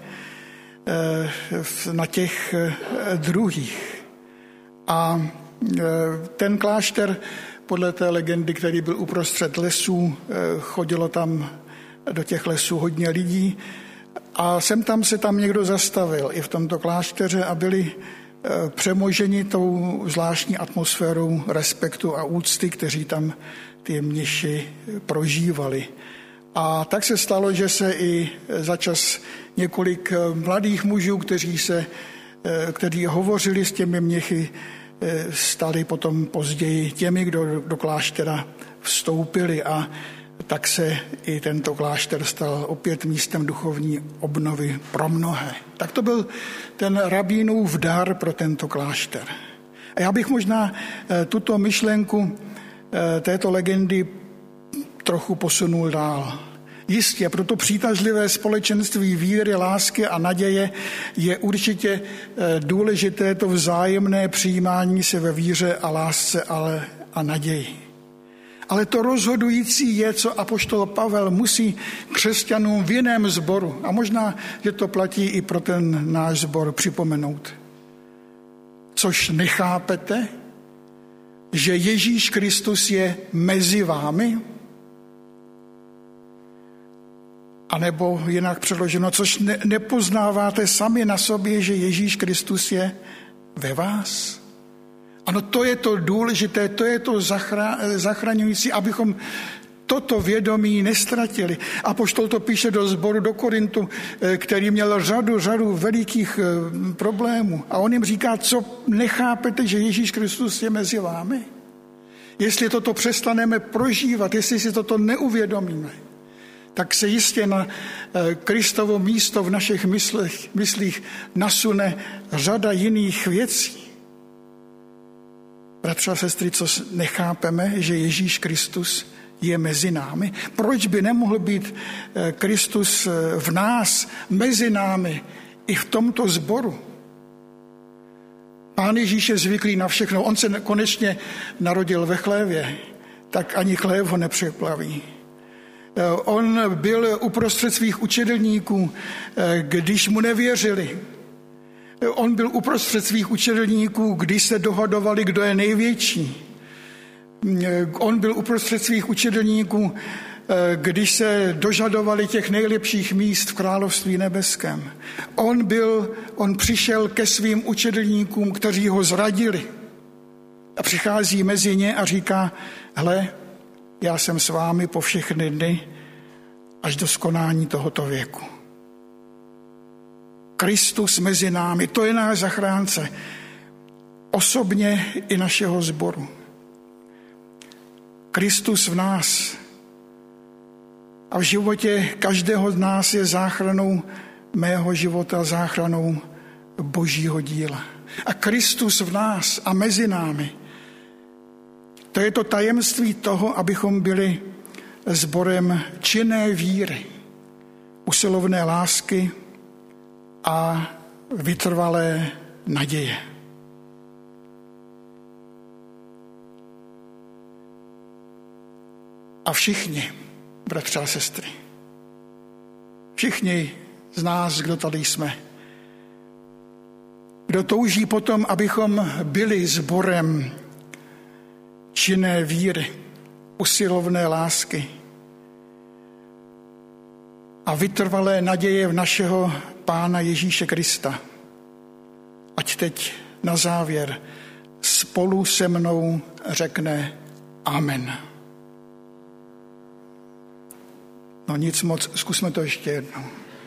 na těch druhých. A ten klášter podle té legendy, který byl uprostřed lesů, chodilo tam do těch lesů hodně lidí a sem tam se tam někdo zastavil i v tomto klášteře a byli přemoženi tou zvláštní atmosférou respektu a úcty, kteří tam ty mniši prožívali. A tak se stalo, že se i za čas několik mladých mužů, kteří, se, kteří hovořili s těmi mnichy, stali potom později těmi, kdo do kláštera vstoupili a tak se i tento klášter stal opět místem duchovní obnovy pro mnohé. Tak to byl ten rabínův dar pro tento klášter. A já bych možná tuto myšlenku této legendy trochu posunul dál. Jistě, pro to přitažlivé společenství víry, lásky a naděje je určitě důležité to vzájemné přijímání se ve víře a lásce ale a naději. Ale to rozhodující je, co apoštol Pavel musí křesťanům v jiném sboru, a možná, že to platí i pro ten náš sbor, připomenout. Což nechápete, že Ježíš Kristus je mezi vámi? A nebo jinak přeloženo, což ne, nepoznáváte sami na sobě, že Ježíš Kristus je ve vás? Ano, to je to důležité, to je to zachra, zachraňující, abychom toto vědomí nestratili. Apoštol to píše do sboru do Korintu, který měl řadu, řadu velikých problémů. A on jim říká, co nechápete, že Ježíš Kristus je mezi vámi? Jestli toto přestaneme prožívat, jestli si toto neuvědomíme, tak se jistě na Kristovo místo v našich myslích, myslích nasune řada jiných věcí. Bratři a sestry, co nechápeme, že Ježíš Kristus je mezi námi? Proč by nemohl být Kristus v nás, mezi námi, i v tomto sboru? Pán Ježíš je zvyklý na všechno. On se konečně narodil ve chlévě, tak ani chlév ho nepřeplaví. On byl uprostřed svých učedlníků, když mu nevěřili. On byl uprostřed svých učedlníků, když se dohadovali, kdo je největší. On byl uprostřed svých učedlníků, když se dožadovali těch nejlepších míst v království nebeském. On byl, on přišel ke svým učedlníkům, kteří ho zradili. A přichází mezi ně a říká, hle, já jsem s vámi po všechny dny až do skonání tohoto věku. Kristus mezi námi, to je náš zachránce. Osobně i našeho sboru. Kristus v nás. A v životě každého z nás je záchranou mého života, záchranou Božího díla. A Kristus v nás a mezi námi. To je to tajemství toho, abychom byli sborem činné víry, usilovné lásky a vytrvalé naděje. A všichni, bratři a sestry, všichni z nás, kdo tady jsme, kdo touží potom, abychom byli sborem činné víry, usilovné lásky a vytrvalé naděje v našeho Pána Ježíše Krista. Ať teď na závěr spolu se mnou řekne amen. No nic moc, zkusme to ještě jednou.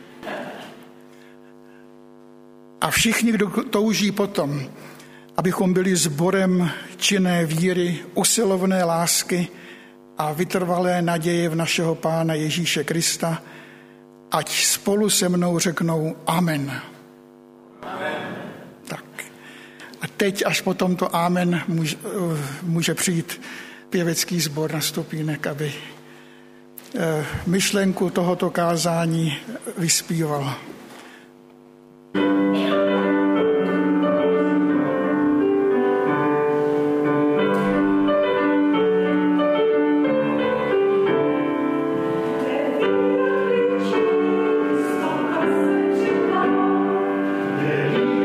A všichni, kdo touží potom, abychom byli sborem činné víry, usilovné lásky a vytrvalé naděje v našeho Pána Ježíše Krista, ať spolu se mnou řeknou amen. Amen. Tak. A teď až po tomto amen může, může přijít pěvecký sbor na stupínek, aby myšlenku tohoto kázání vyspíval.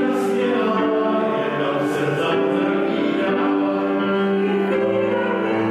Yeah.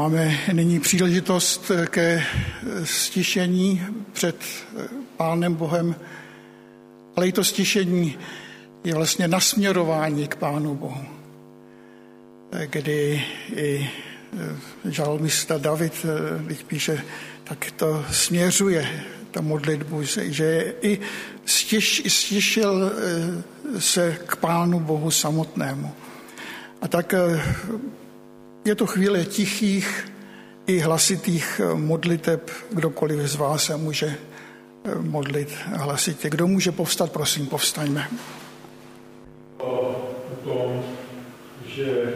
máme nyní příležitost ke stišení před Pánem Bohem, ale i to stišení je vlastně nasměrování k Pánu Bohu, kdy i žalmista David, když píše, tak to směřuje ta modlitbu, že i stiš, stišil se k Pánu Bohu samotnému. A tak je to chvíle tichých i hlasitých modliteb, kdokoliv z vás se může modlit hlasitě. Kdo může povstat, prosím, povstaňme. O tom, že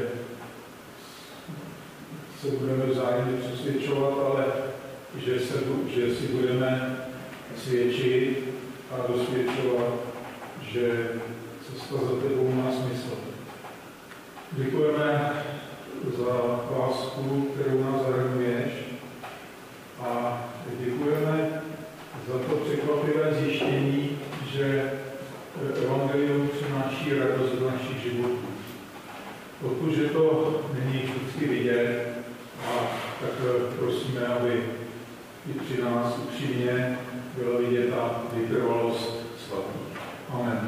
se budeme vzájemně přesvědčovat, ale že, se, že si budeme svědčit a dosvědčovat, že cesta za tebou má smysl. Děkujeme za lásku, kterou nás zahrnuješ, a děkujeme za to překvapivé zjištění, že evangelium přináší radost do našich životů. Protože to není vždycky vidět, a tak prosíme, aby i při nás upřímně byla vidět ta vytrvalost svatých. Amen.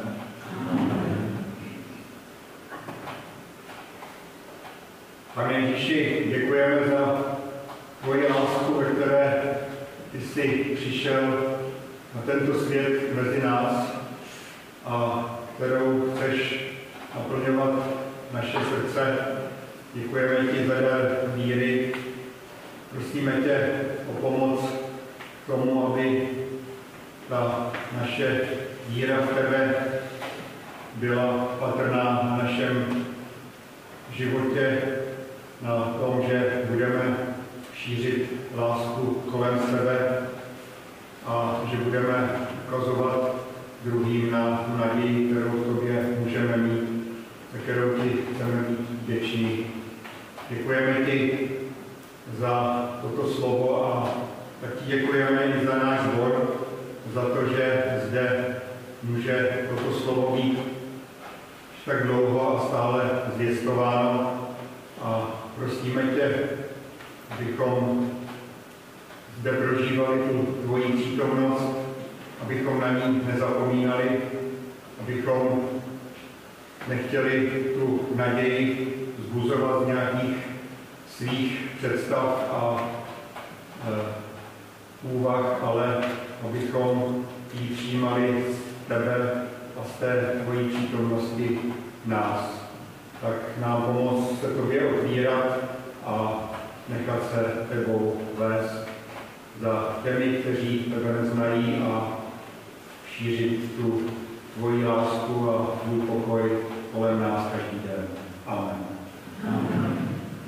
Pane Ježíši, děkujeme za tvoji lásku, ve které ty jsi přišel na tento svět mezi nás a kterou chceš naplňovat naše srdce. Děkujeme ti za dar víry. Prosíme tě o pomoc k tomu, aby ta naše víra v tebe byla patrná na našem životě, na tom, že budeme šířit lásku kolem sebe a že budeme ukazovat druhým na naději, kterou v tobě můžeme mít, za kterou ti chceme být vděční. Děkujeme ti za toto slovo a tak ti děkujeme i za náš sbor, za to, že zde může toto slovo být tak dlouho a stále zvěstováno. A prosíme tě, abychom zde prožívali tu tvoji přítomnost, abychom na ní nezapomínali, abychom nechtěli tu naději vzbuzovat z nějakých svých představ a e, úvah, ale abychom ji přijímali z tebe a z té tvojí přítomnosti nás. Tak nám pomoct se tobě otvírat a nechat se tebou vést za těmi, kteří tebe neznají, a šířit tu tvoji lásku a tvůj pokoj kolem nás každý den. Amen. Amen.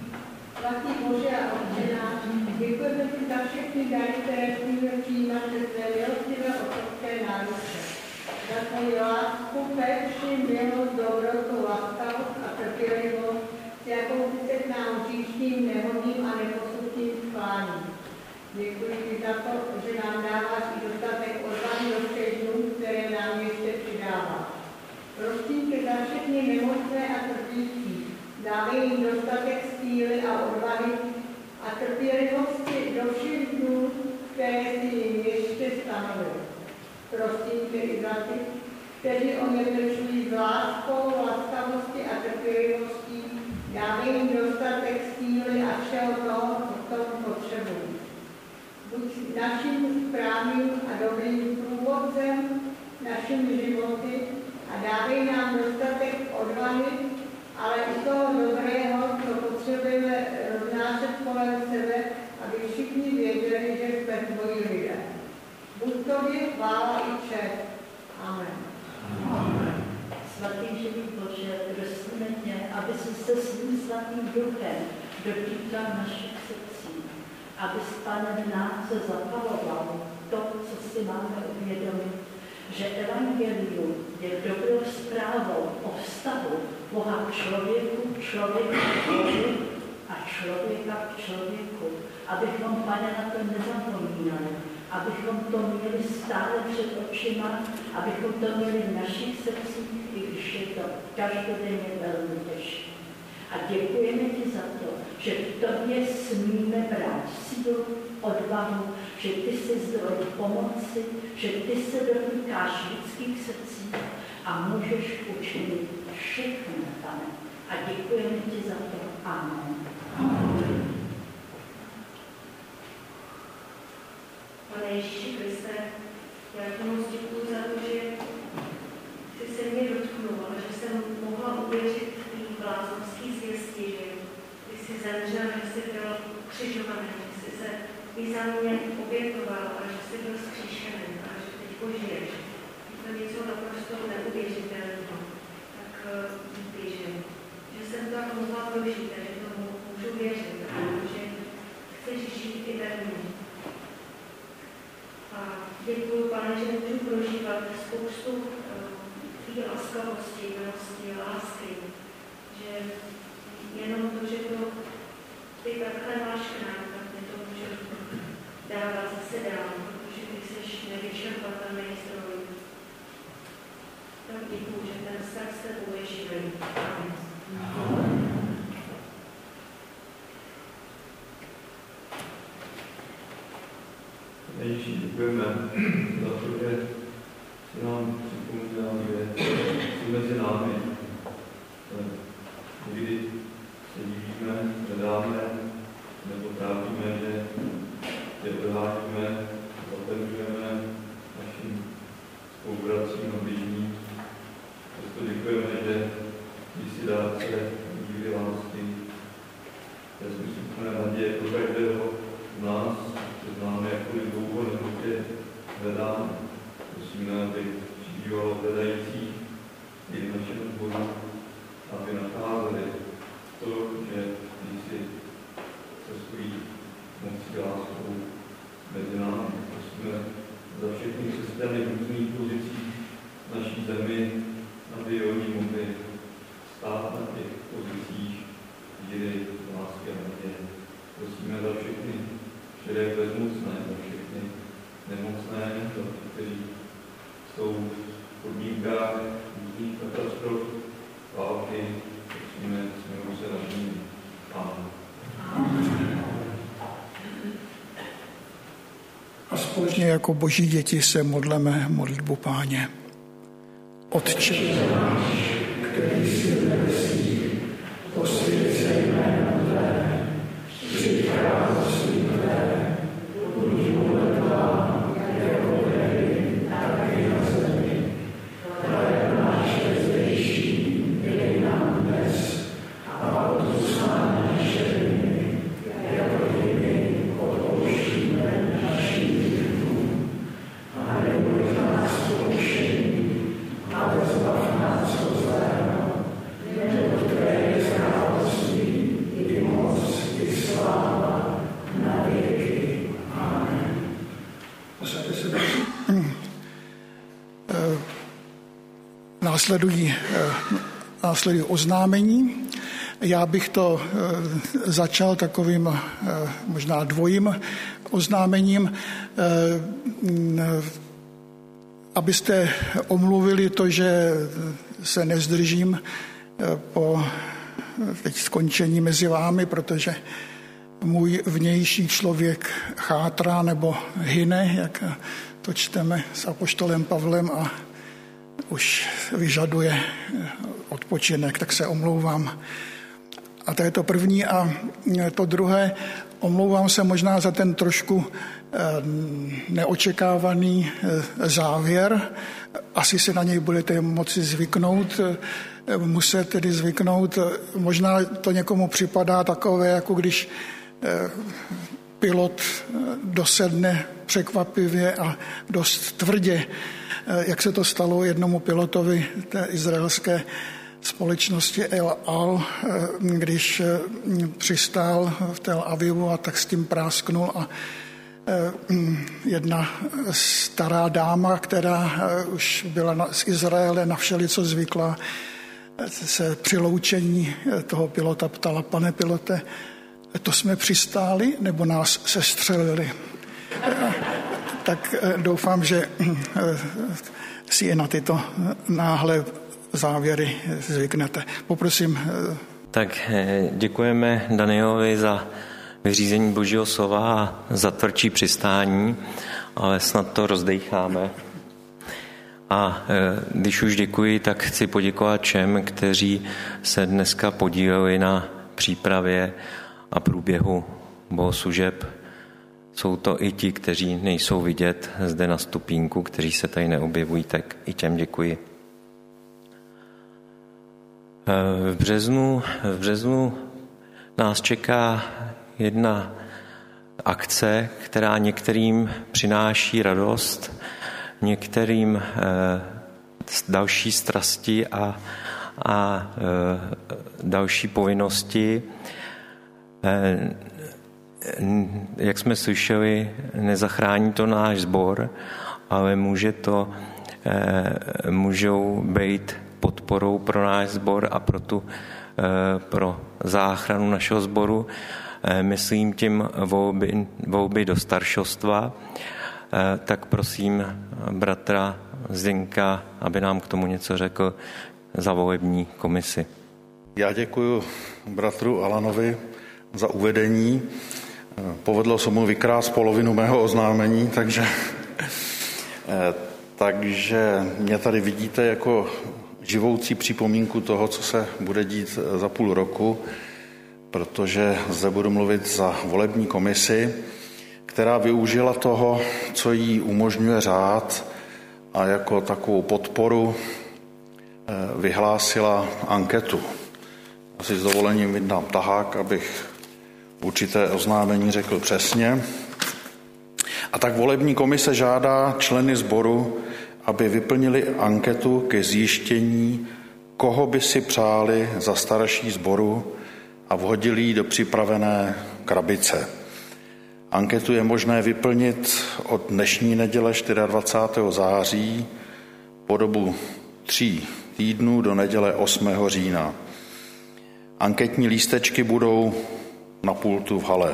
Svatý Bože a Otče náš, děkujeme ti za všechny dary, které můžeme přijímat ze své milostivé otcovské náruče. Za tvoji lásku, péči, milost, dobrotu, laskavost a trpělivost, s jakou ty se k nám říšným, nehodným a neposudným sklání. Děkuji ti za to, že nám dáváš i dostatek odvahy do všech dnů, které nám ještě přidáváš. Prosím tě za všechny nemocné a trpící, dávej jim dostatek síly a odvahy a trpělivosti do všech dnů, které si jim ještě stanovil. Prosím tě i za ty, kteří o ně pečují s láskou, laskavosti a trpělivostí, dávej jim dostatek síly a všeho toho, co k tomu potřebují. Buď naším správným a dobrým průvodcem našimi životy a dávej nám dostatek odvahy, ale i toho dobrého, co potřebujeme roznášet kolem sebe, aby všichni věděli, že jsme tvoji lidé. Buď tobě chvála i čest. Amen. Amen. Svatý živý Bože, prosíme tě, aby si se svým svatým duchem dotýkal našich srdcí, aby Pane v nás zapaloval to, co si máme uvědomit, že evangelium je dobrou zprávou o vztahu Boha k člověku, člověka k Bohu a člověka k člověku. Abychom, Pane, na to nezapomínali, abychom to měli stále před očima, abychom to měli v našich srdcích, i když je to každodenně velmi těžké. A děkujeme ti za to, že v tobě smíme brát sílu, odvahu, že ty jsi zdroj pomoci, že ty se dotýkáš lidských srdcí a můžeš učinit všechno, Pane. A děkujeme ti za to. Amen. Amen. Pane Ježíši Kriste, já ti moc děkuji za to, že jsi se mě dotknul, ale že jsem mohla uvěřit tý bláznovský zvěsti, že ty jsi zemřel, že jsi byl křižovaný, že jsi se i za mě obětoval a že jsi byl zkříšený a že teď žiješ. To je něco naprosto neuvěřitelného. Tak díky, že, že jsem to tak mohla prožít a že tomu můžu věřit, že chceš žít i ve mně. A děkuji, Pane, že můžu prožívat spoustu tvý laskavosti, milosti, lásky. Že jenom to, že to ty takhle máš k nám, tak mě to může dávat zase dál, protože ty jsi nevyčerpatelný zdroj. Tak děkuji, že ten vztah s tebou je živý. Amen. Ježíši, děkujeme za to, že si nám připomíná, že jsi mezi námi. Někdy se divíme, hledáme, nebo trávíme, že tě odhádíme, otevřeme našim spolupracím a bližním. Proto děkujeme, že jsi dárce díry lásky. Já si myslím, naděje pro každého z nás, že známe, jakkoliv dlouho nebo tě hledáme. Prosíme, aby přibývalo hledající i v našem sboru, aby nacházeli to, že ty jsi se svojí mocí láskou mezi námi. Prosíme za všechny křesťany v různých pozicích v naší zemi, aby oni mohli stát na těch pozicích víry, lásky a naděje. Prosíme za všechny, které je bezmocné, za všechny nemocné, za ty, kteří jsou v podmínkách různých katastrof, války, prosíme, jsme se nad nimi. Amen. A společně jako boží děti se modleme modlitbu Páně. Otče náš, který jsi v nebesích, posvěť se jméno tvé, přijď království tvé, buď vůle tvá, jako v nebi, tak i na zemi. Chléb náš zdejší, dej nám dnes, a odpusť nám naše viny, jako i my odpouštíme našim hříchům. A nebuď nás pokušení, ale zbav nás od zlého, neboť tvé je království, i moc, i sláva, na věky. Amen. Posaďte se do... Následují, následují oznámení. Já bych to začal takovým možná dvojím oznámením, abyste omluvili to, že se nezdržím po teď skončení mezi vámi, protože můj vnější člověk chátrá nebo hyne, jak to čteme s apoštolem Pavlem, a už vyžaduje odpočinek, tak se omlouvám. A to je to první. A to druhé, omlouvám se možná za ten trošku neočekávaný závěr. Asi se na něj budete moci zvyknout, muset tedy zvyknout. Možná to někomu připadá takové, jako když pilot dosedne překvapivě a dost tvrdě, jak se to stalo jednomu pilotovi té izraelské společnosti El Al, když přistál v Tel Avivu a tak s tím prásknul a jedna stará dáma, která už byla z Izraele na všelico zvyklá, se při loučení toho pilota ptala: pane pilote, to jsme přistáli nebo nás sestřelili? Tak doufám, že si je na tyto náhle závěry zvyknete. Poprosím Tak děkujeme Danielovi za vyřízení Božího slova a za tvrdší přistání, ale snad to rozdejcháme. A když už děkuji, tak chci poděkovat všem, kteří se dneska podíleli na přípravě a průběhu bohoslužeb. Jsou to i ti, kteří nejsou vidět zde na stupínku, kteří se tady neobjevují, tak i těm děkuji. V březnu, v březnu nás čeká jedna akce, která některým přináší radost, některým další strasti a, a další povinnosti. Jak jsme slyšeli, nezachrání to náš sbor, ale může to, můžou být podporou pro náš sbor a pro, tu, pro záchranu našeho sboru. Myslím tím volby, volby do staršostva. Tak prosím bratra Zdenka, aby nám k tomu něco řekl za volební komisi. Já děkuji bratru Alanovi za uvedení. Povedlo se mu vykrást polovinu mého oznámení, takže, takže mě tady vidíte jako živoucí připomínku toho, co se bude dít za půl roku, protože zde budu mluvit za volební komisi, která využila toho, co jí umožňuje řád a jako takovou podporu vyhlásila anketu. Asi s dovolením vydám tahák, abych určité oznámení řekl přesně. A tak volební komise žádá členy sboru, aby vyplnili anketu ke zjištění, koho by si přáli za starší sboru a vhodili ji do připravené krabice. Anketu je možné vyplnit od dnešní neděle dvacátého čtvrtého září po dobu tří týdnů do neděle osmého října. Anketní lístečky budou na pultu v hale.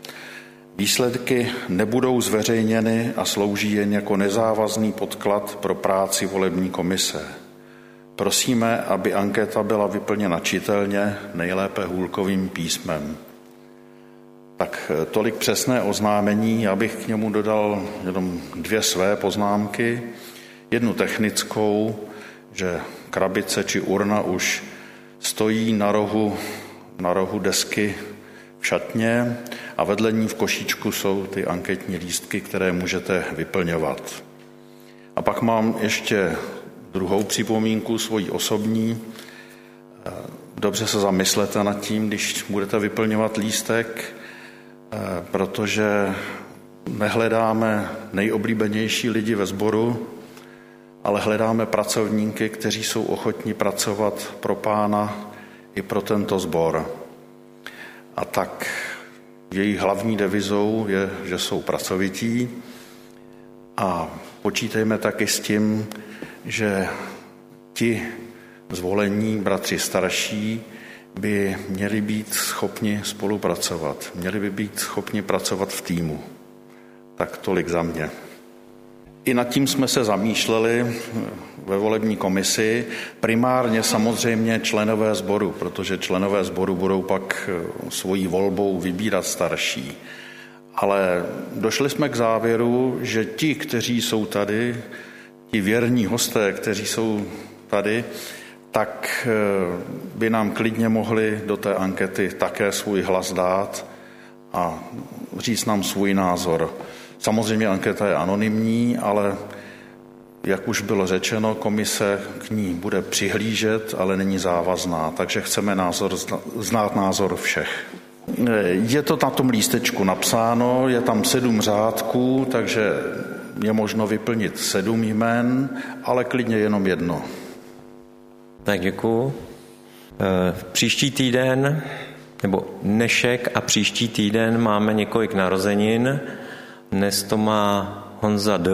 Výsledky nebudou zveřejněny a slouží jen jako nezávazný podklad pro práci volební komise. Prosíme, aby anketa byla vyplněna čitelně, nejlépe hůlkovým písmem. Tak tolik přesné oznámení, já bych k němu dodal jenom dvě své poznámky. Jednu technickou, že krabice či urna už stojí na rohu, na rohu desky v šatně a vedle ní v košíčku jsou ty anketní lístky, které můžete vyplňovat. A pak mám ještě druhou připomínku, svoji osobní. Dobře se zamyslete nad tím, když budete vyplňovat lístek, protože nehledáme nejoblíbenější lidi ve sboru, ale hledáme pracovníky, kteří jsou ochotní pracovat pro Pána i pro tento sbor. A tak jejich hlavní devizou je, že jsou pracovití a počítejme taky s tím, že ti zvolení bratři starší by měli být schopni spolupracovat, měli by být schopni pracovat v týmu. Tak tolik za mě. I nad tím jsme se zamýšleli ve volební komisi, primárně samozřejmě členové sboru, protože členové sboru budou pak svojí volbou vybírat starší. Ale došli jsme k závěru, že ti, kteří jsou tady, ti věrní hosté, kteří jsou tady, tak by nám klidně mohli do té ankety také svůj hlas dát a říct nám svůj názor. Samozřejmě anketa je anonymní, ale jak už bylo řečeno, komise k ní bude přihlížet, ale není závazná, takže chceme názor, znát názor všech. Je to na tom lístečku napsáno, je tam sedm řádků, takže je možno vyplnit sedm jmen, ale klidně jenom jedno. Tak děkuju. Příští týden, nebo dnešek a příští týden máme několik narozenin. Dnes to má Honza D.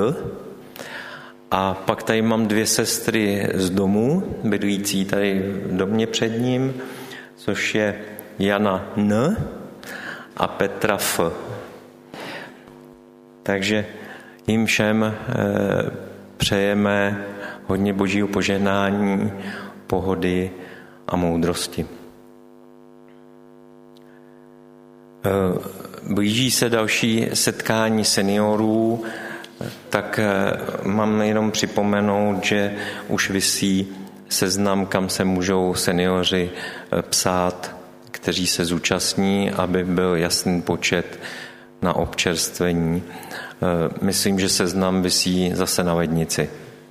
A pak tady mám dvě sestry z domu, bydlící tady v domě před ním, což je Jana N. a Petra F. Takže jim všem přejeme hodně božího požehnání, pohody a moudrosti. Blíží se další setkání seniorů, tak mám jenom připomenout, že už visí seznam, kam se můžou seniori psát, kteří se zúčastní, aby byl jasný počet na občerstvení. Myslím, že seznam visí zase na lednici.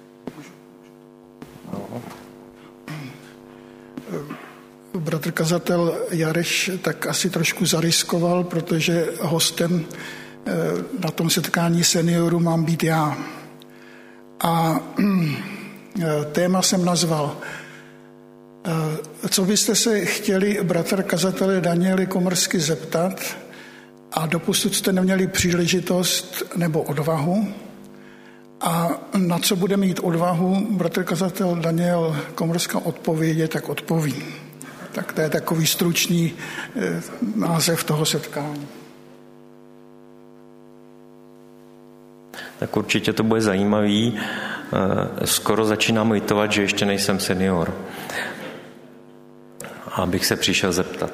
Bratr kazatel Jareš tak asi trošku zariskoval, protože hostem na tom setkání seniorů mám být já. A téma jsem nazval: co byste se chtěli, bratr kazatele Danieli Komrsky, zeptat a doposud jste neměli příležitost nebo odvahu, a na co bude mít odvahu bratr kazatel Daniel Komrska odpovědět, tak odpoví. Tak to je takový stručný název toho setkání. Tak určitě to bude zajímavý. Skoro začínám litovat, že ještě nejsem senior. Abych se přišel zeptat.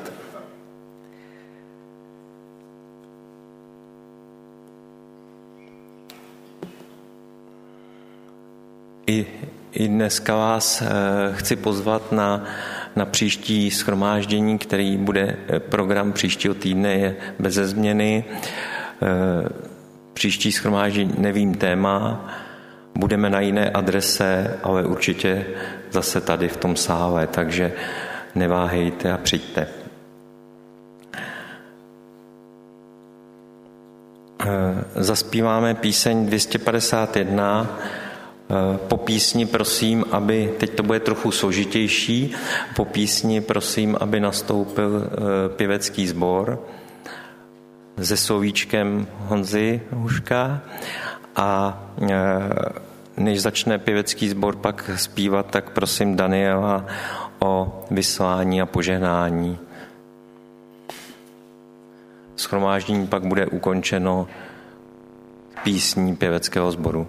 I, i dneska vás chci pozvat na, na příští shromáždění, který bude, program příštího týdne je beze změny. Příští shromáždění, nevím téma, budeme na jiné adrese, ale určitě zase tady v tom sále, takže neváhejte a přijďte. Zaspíváme píseň dvě stě padesát jedna. Po písni prosím, aby, teď to bude trochu složitější, po písni prosím, aby nastoupil pěvecký sbor se slovíčkem Honzy Huška, a než začne pěvecký sbor pak zpívat, tak prosím Daniela o vyslání a požehnání. Shromáždění pak bude ukončeno písní pěveckého sboru.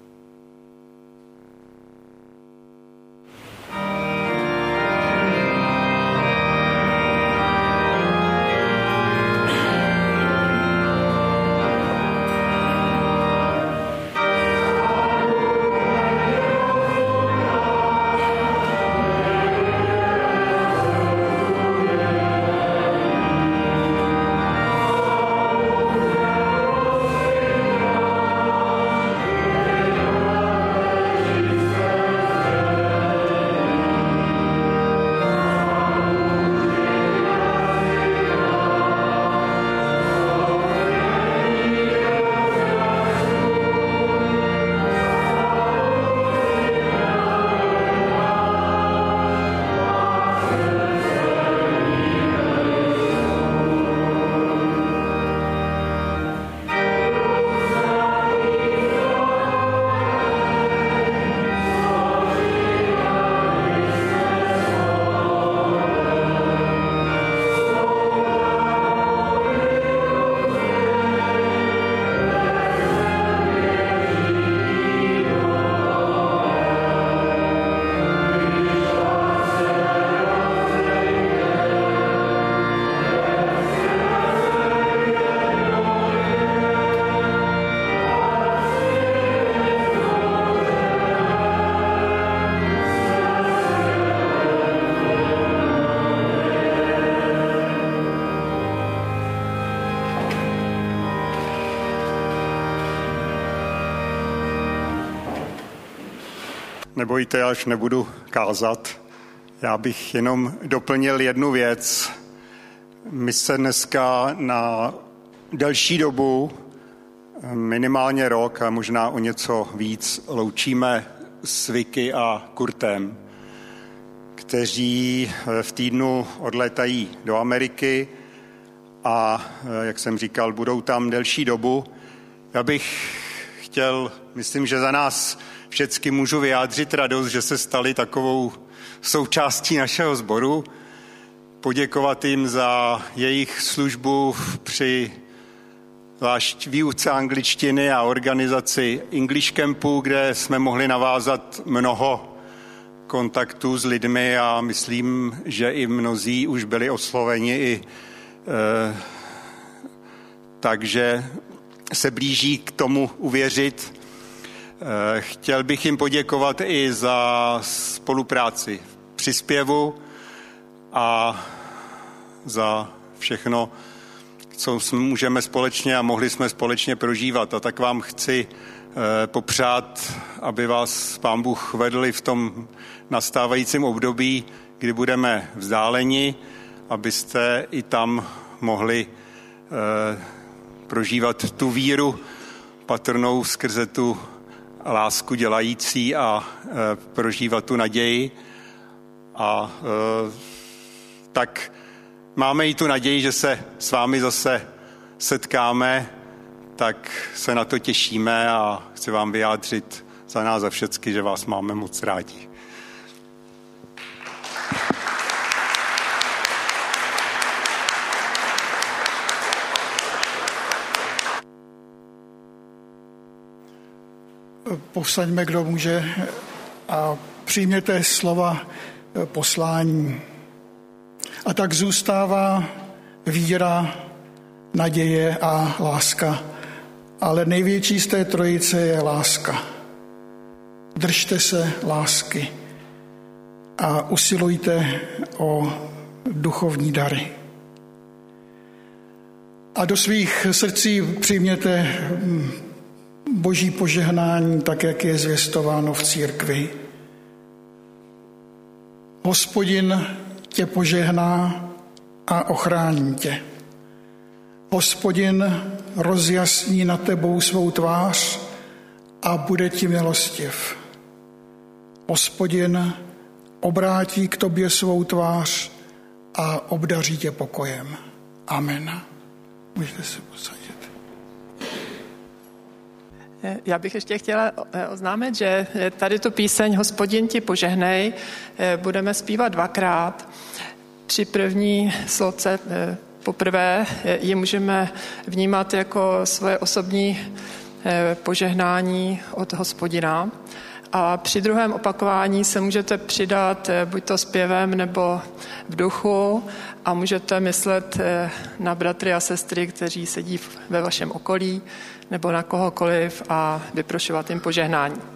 Nebojte, já už nebudu kázat. Já bych jenom doplnil jednu věc. My se dneska na delší dobu, minimálně rok a možná o něco víc, loučíme s Vicky a Kurtem, kteří v týdnu odlétají do Ameriky a, jak jsem říkal, budou tam delší dobu. Já bych chtěl, myslím, že za nás všecky můžu vyjádřit radost, že se stali takovou součástí našeho sboru, poděkovat jim za jejich službu při zvlášť výuce angličtiny a organizaci English Campu, kde jsme mohli navázat mnoho kontaktů s lidmi a myslím, že i mnozí už byli osloveni i e, takže se blíží k tomu uvěřit. Chtěl bych jim poděkovat i za spolupráci při zpěvu a za všechno, co můžeme společně a mohli jsme společně prožívat. A tak vám chci popřát, aby vás Pán Bůh vedl i v tom nastávajícím období, kdy budeme vzdáleni, abyste i tam mohli prožívat tu víru patrnou skrze tu lásku dělající a prožívat tu naději. A tak máme i tu naději, že se s vámi zase setkáme, tak se na to těšíme a chci vám vyjádřit za nás za všecky, že vás máme moc rádi. Povstaňme, kdo může, a přijměte slova poslání. A tak zůstává víra, naděje a láska. Ale největší z té trojice je láska. Držte se lásky a usilujte o duchovní dary. A do svých srdcí přijměte Boží požehnání, tak jak je zvěstováno v církvi. Hospodin tě požehná a ochrání tě. Hospodin rozjasní nad tebou svou tvář a bude ti milostiv. Hospodin obrátí k tobě svou tvář a obdaří tě pokojem. Amen. Můžete se posadit. Já bych ještě chtěla oznámit, že tady tu píseň Hospodin ti požehnej budeme zpívat dvakrát. Při první sloce poprvé ji můžeme vnímat jako svoje osobní požehnání od Hospodina. A při druhém opakování se můžete přidat buď to zpěvem nebo v duchu a můžete myslet na bratry a sestry, kteří sedí ve vašem okolí nebo na kohokoliv a vyprošovat jim požehnání.